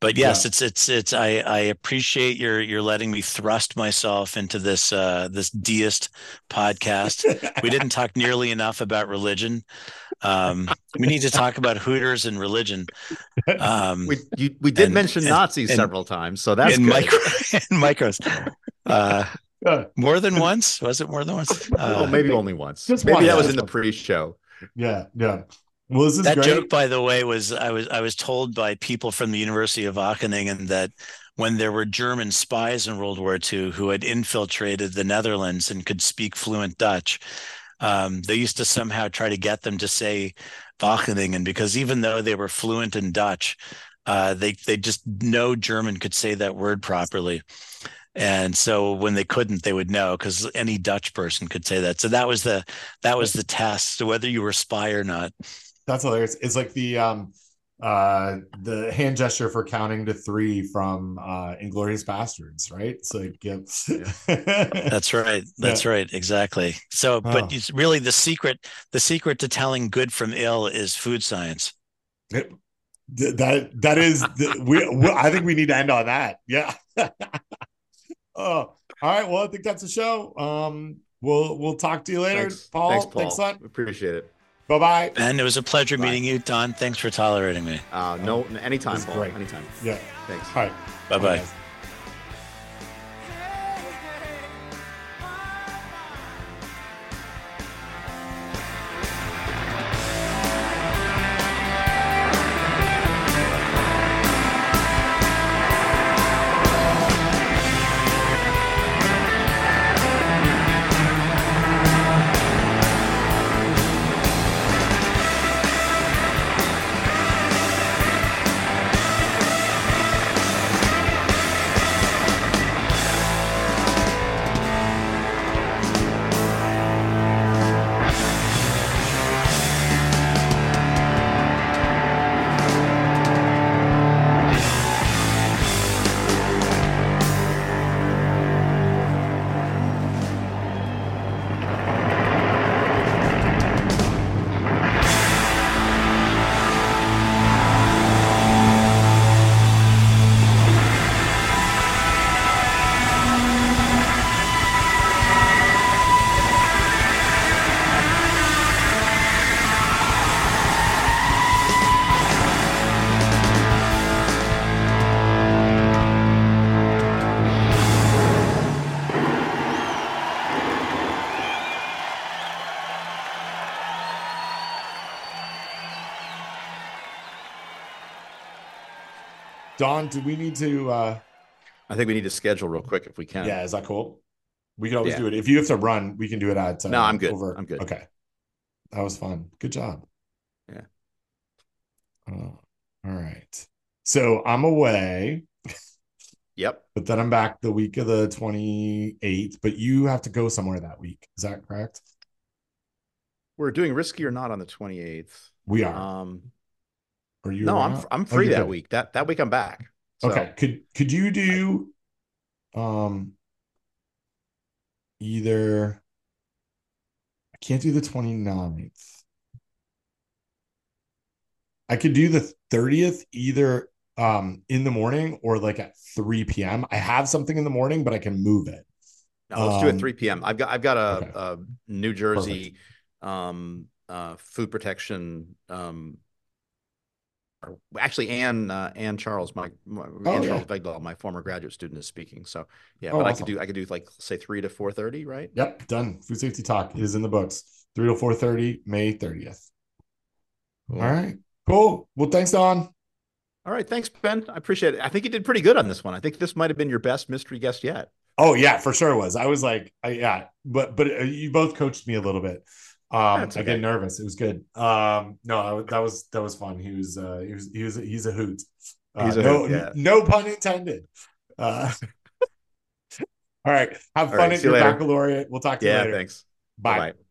but yes, Yeah. it's it's it's I I appreciate your your letting me thrust myself into this uh this deist podcast. We didn't talk nearly enough about religion. Um, we need to talk about Hooters and religion. Um, We you, we did and mention and Nazis and several times, so that's in good. micro in micros. Uh, Yeah. more than once? Was it more than once? Well, Uh, maybe only once. Just Maybe once, that was just in the once. pre-show. Yeah, yeah. Well, this is that joke, great. by the way, was I was I was told by people from the University of Wageningen that when there were German spies in World War Two who had infiltrated the Netherlands and could speak fluent Dutch, um, they used to somehow try to get them to say Wageningen, because even though they were fluent in Dutch, uh, they they just no German could say that word properly. And so when they couldn't, they would know, because any Dutch person could say that. So that was the that was the test, so whether you were a spy or not. That's hilarious. It's like the um uh the hand gesture for counting to three from uh Inglourious Bastards, right? It's like yeah. That's right. That's Yeah. right. Exactly. So, but Oh. it's really the secret, the secret to telling good from ill is food science. It- that that is the, we, we I think we need to end on that. Yeah. Oh, all right. Well, I think that's the show. Um, we'll we'll talk to you later, Thanks, Paul. thanks, Paul. Thanks a lot. Appreciate it. Bye bye. And it was a pleasure Bye. meeting you, Don. Thanks for tolerating me. Uh, no, anytime, This is Paul. great. Anytime. Yeah. Thanks. All right. Bye bye. guys. Don, do we need to uh I think we need to schedule real quick if we can. yeah, is that cool? We can always Yeah. do it. If you have to run, we can do it at uh, No, I'm good. over. I'm good. Okay. That was fun. Good job. Yeah. Oh, all right. So I'm away, Yep. but then I'm back the week of the twenty-eighth, but you have to go somewhere that week. Is that correct? We're doing Risky or Not on the twenty-eighth. We are. Um, Are you no, I'm around? I'm Oh, free you're that good. week. That that week I'm back. So, Okay. Could could you do um either I can't do the twenty-ninth. I could do the thirtieth either um in the morning or like at three p.m. I have something in the morning, but I can move it. no, let's do it Um, three p.m. I've got I've got a, Okay. a New Jersey um uh food protection um or actually Ann uh, Ann Charles my, my Oh, Ann yeah. Charles Begdahl, my former graduate student, is speaking. So yeah, Oh, but I awesome. could do I could do like say three to four thirty, right? Yep, done. Food safety talk is in the books. three to four thirty, May thirtieth. Cool. All right. Cool. Well, thanks, Don. All right, thanks, Ben. I appreciate it. I think you did pretty good on this one. I think this might have been your best mystery guest yet. Oh, yeah, for sure it was. I was like, I, yeah, but but uh, you both coached me a little bit. Um, That's I okay. get nervous. It was good. Um, no, I, that was that was fun. He was uh, he was he was he's a hoot. Uh, He's a no hoot, yeah. no pun intended. Uh, all right. Have All fun right, at see you your later. baccalaureate. We'll talk to you Yeah, later. thanks. Bye. Bye-bye.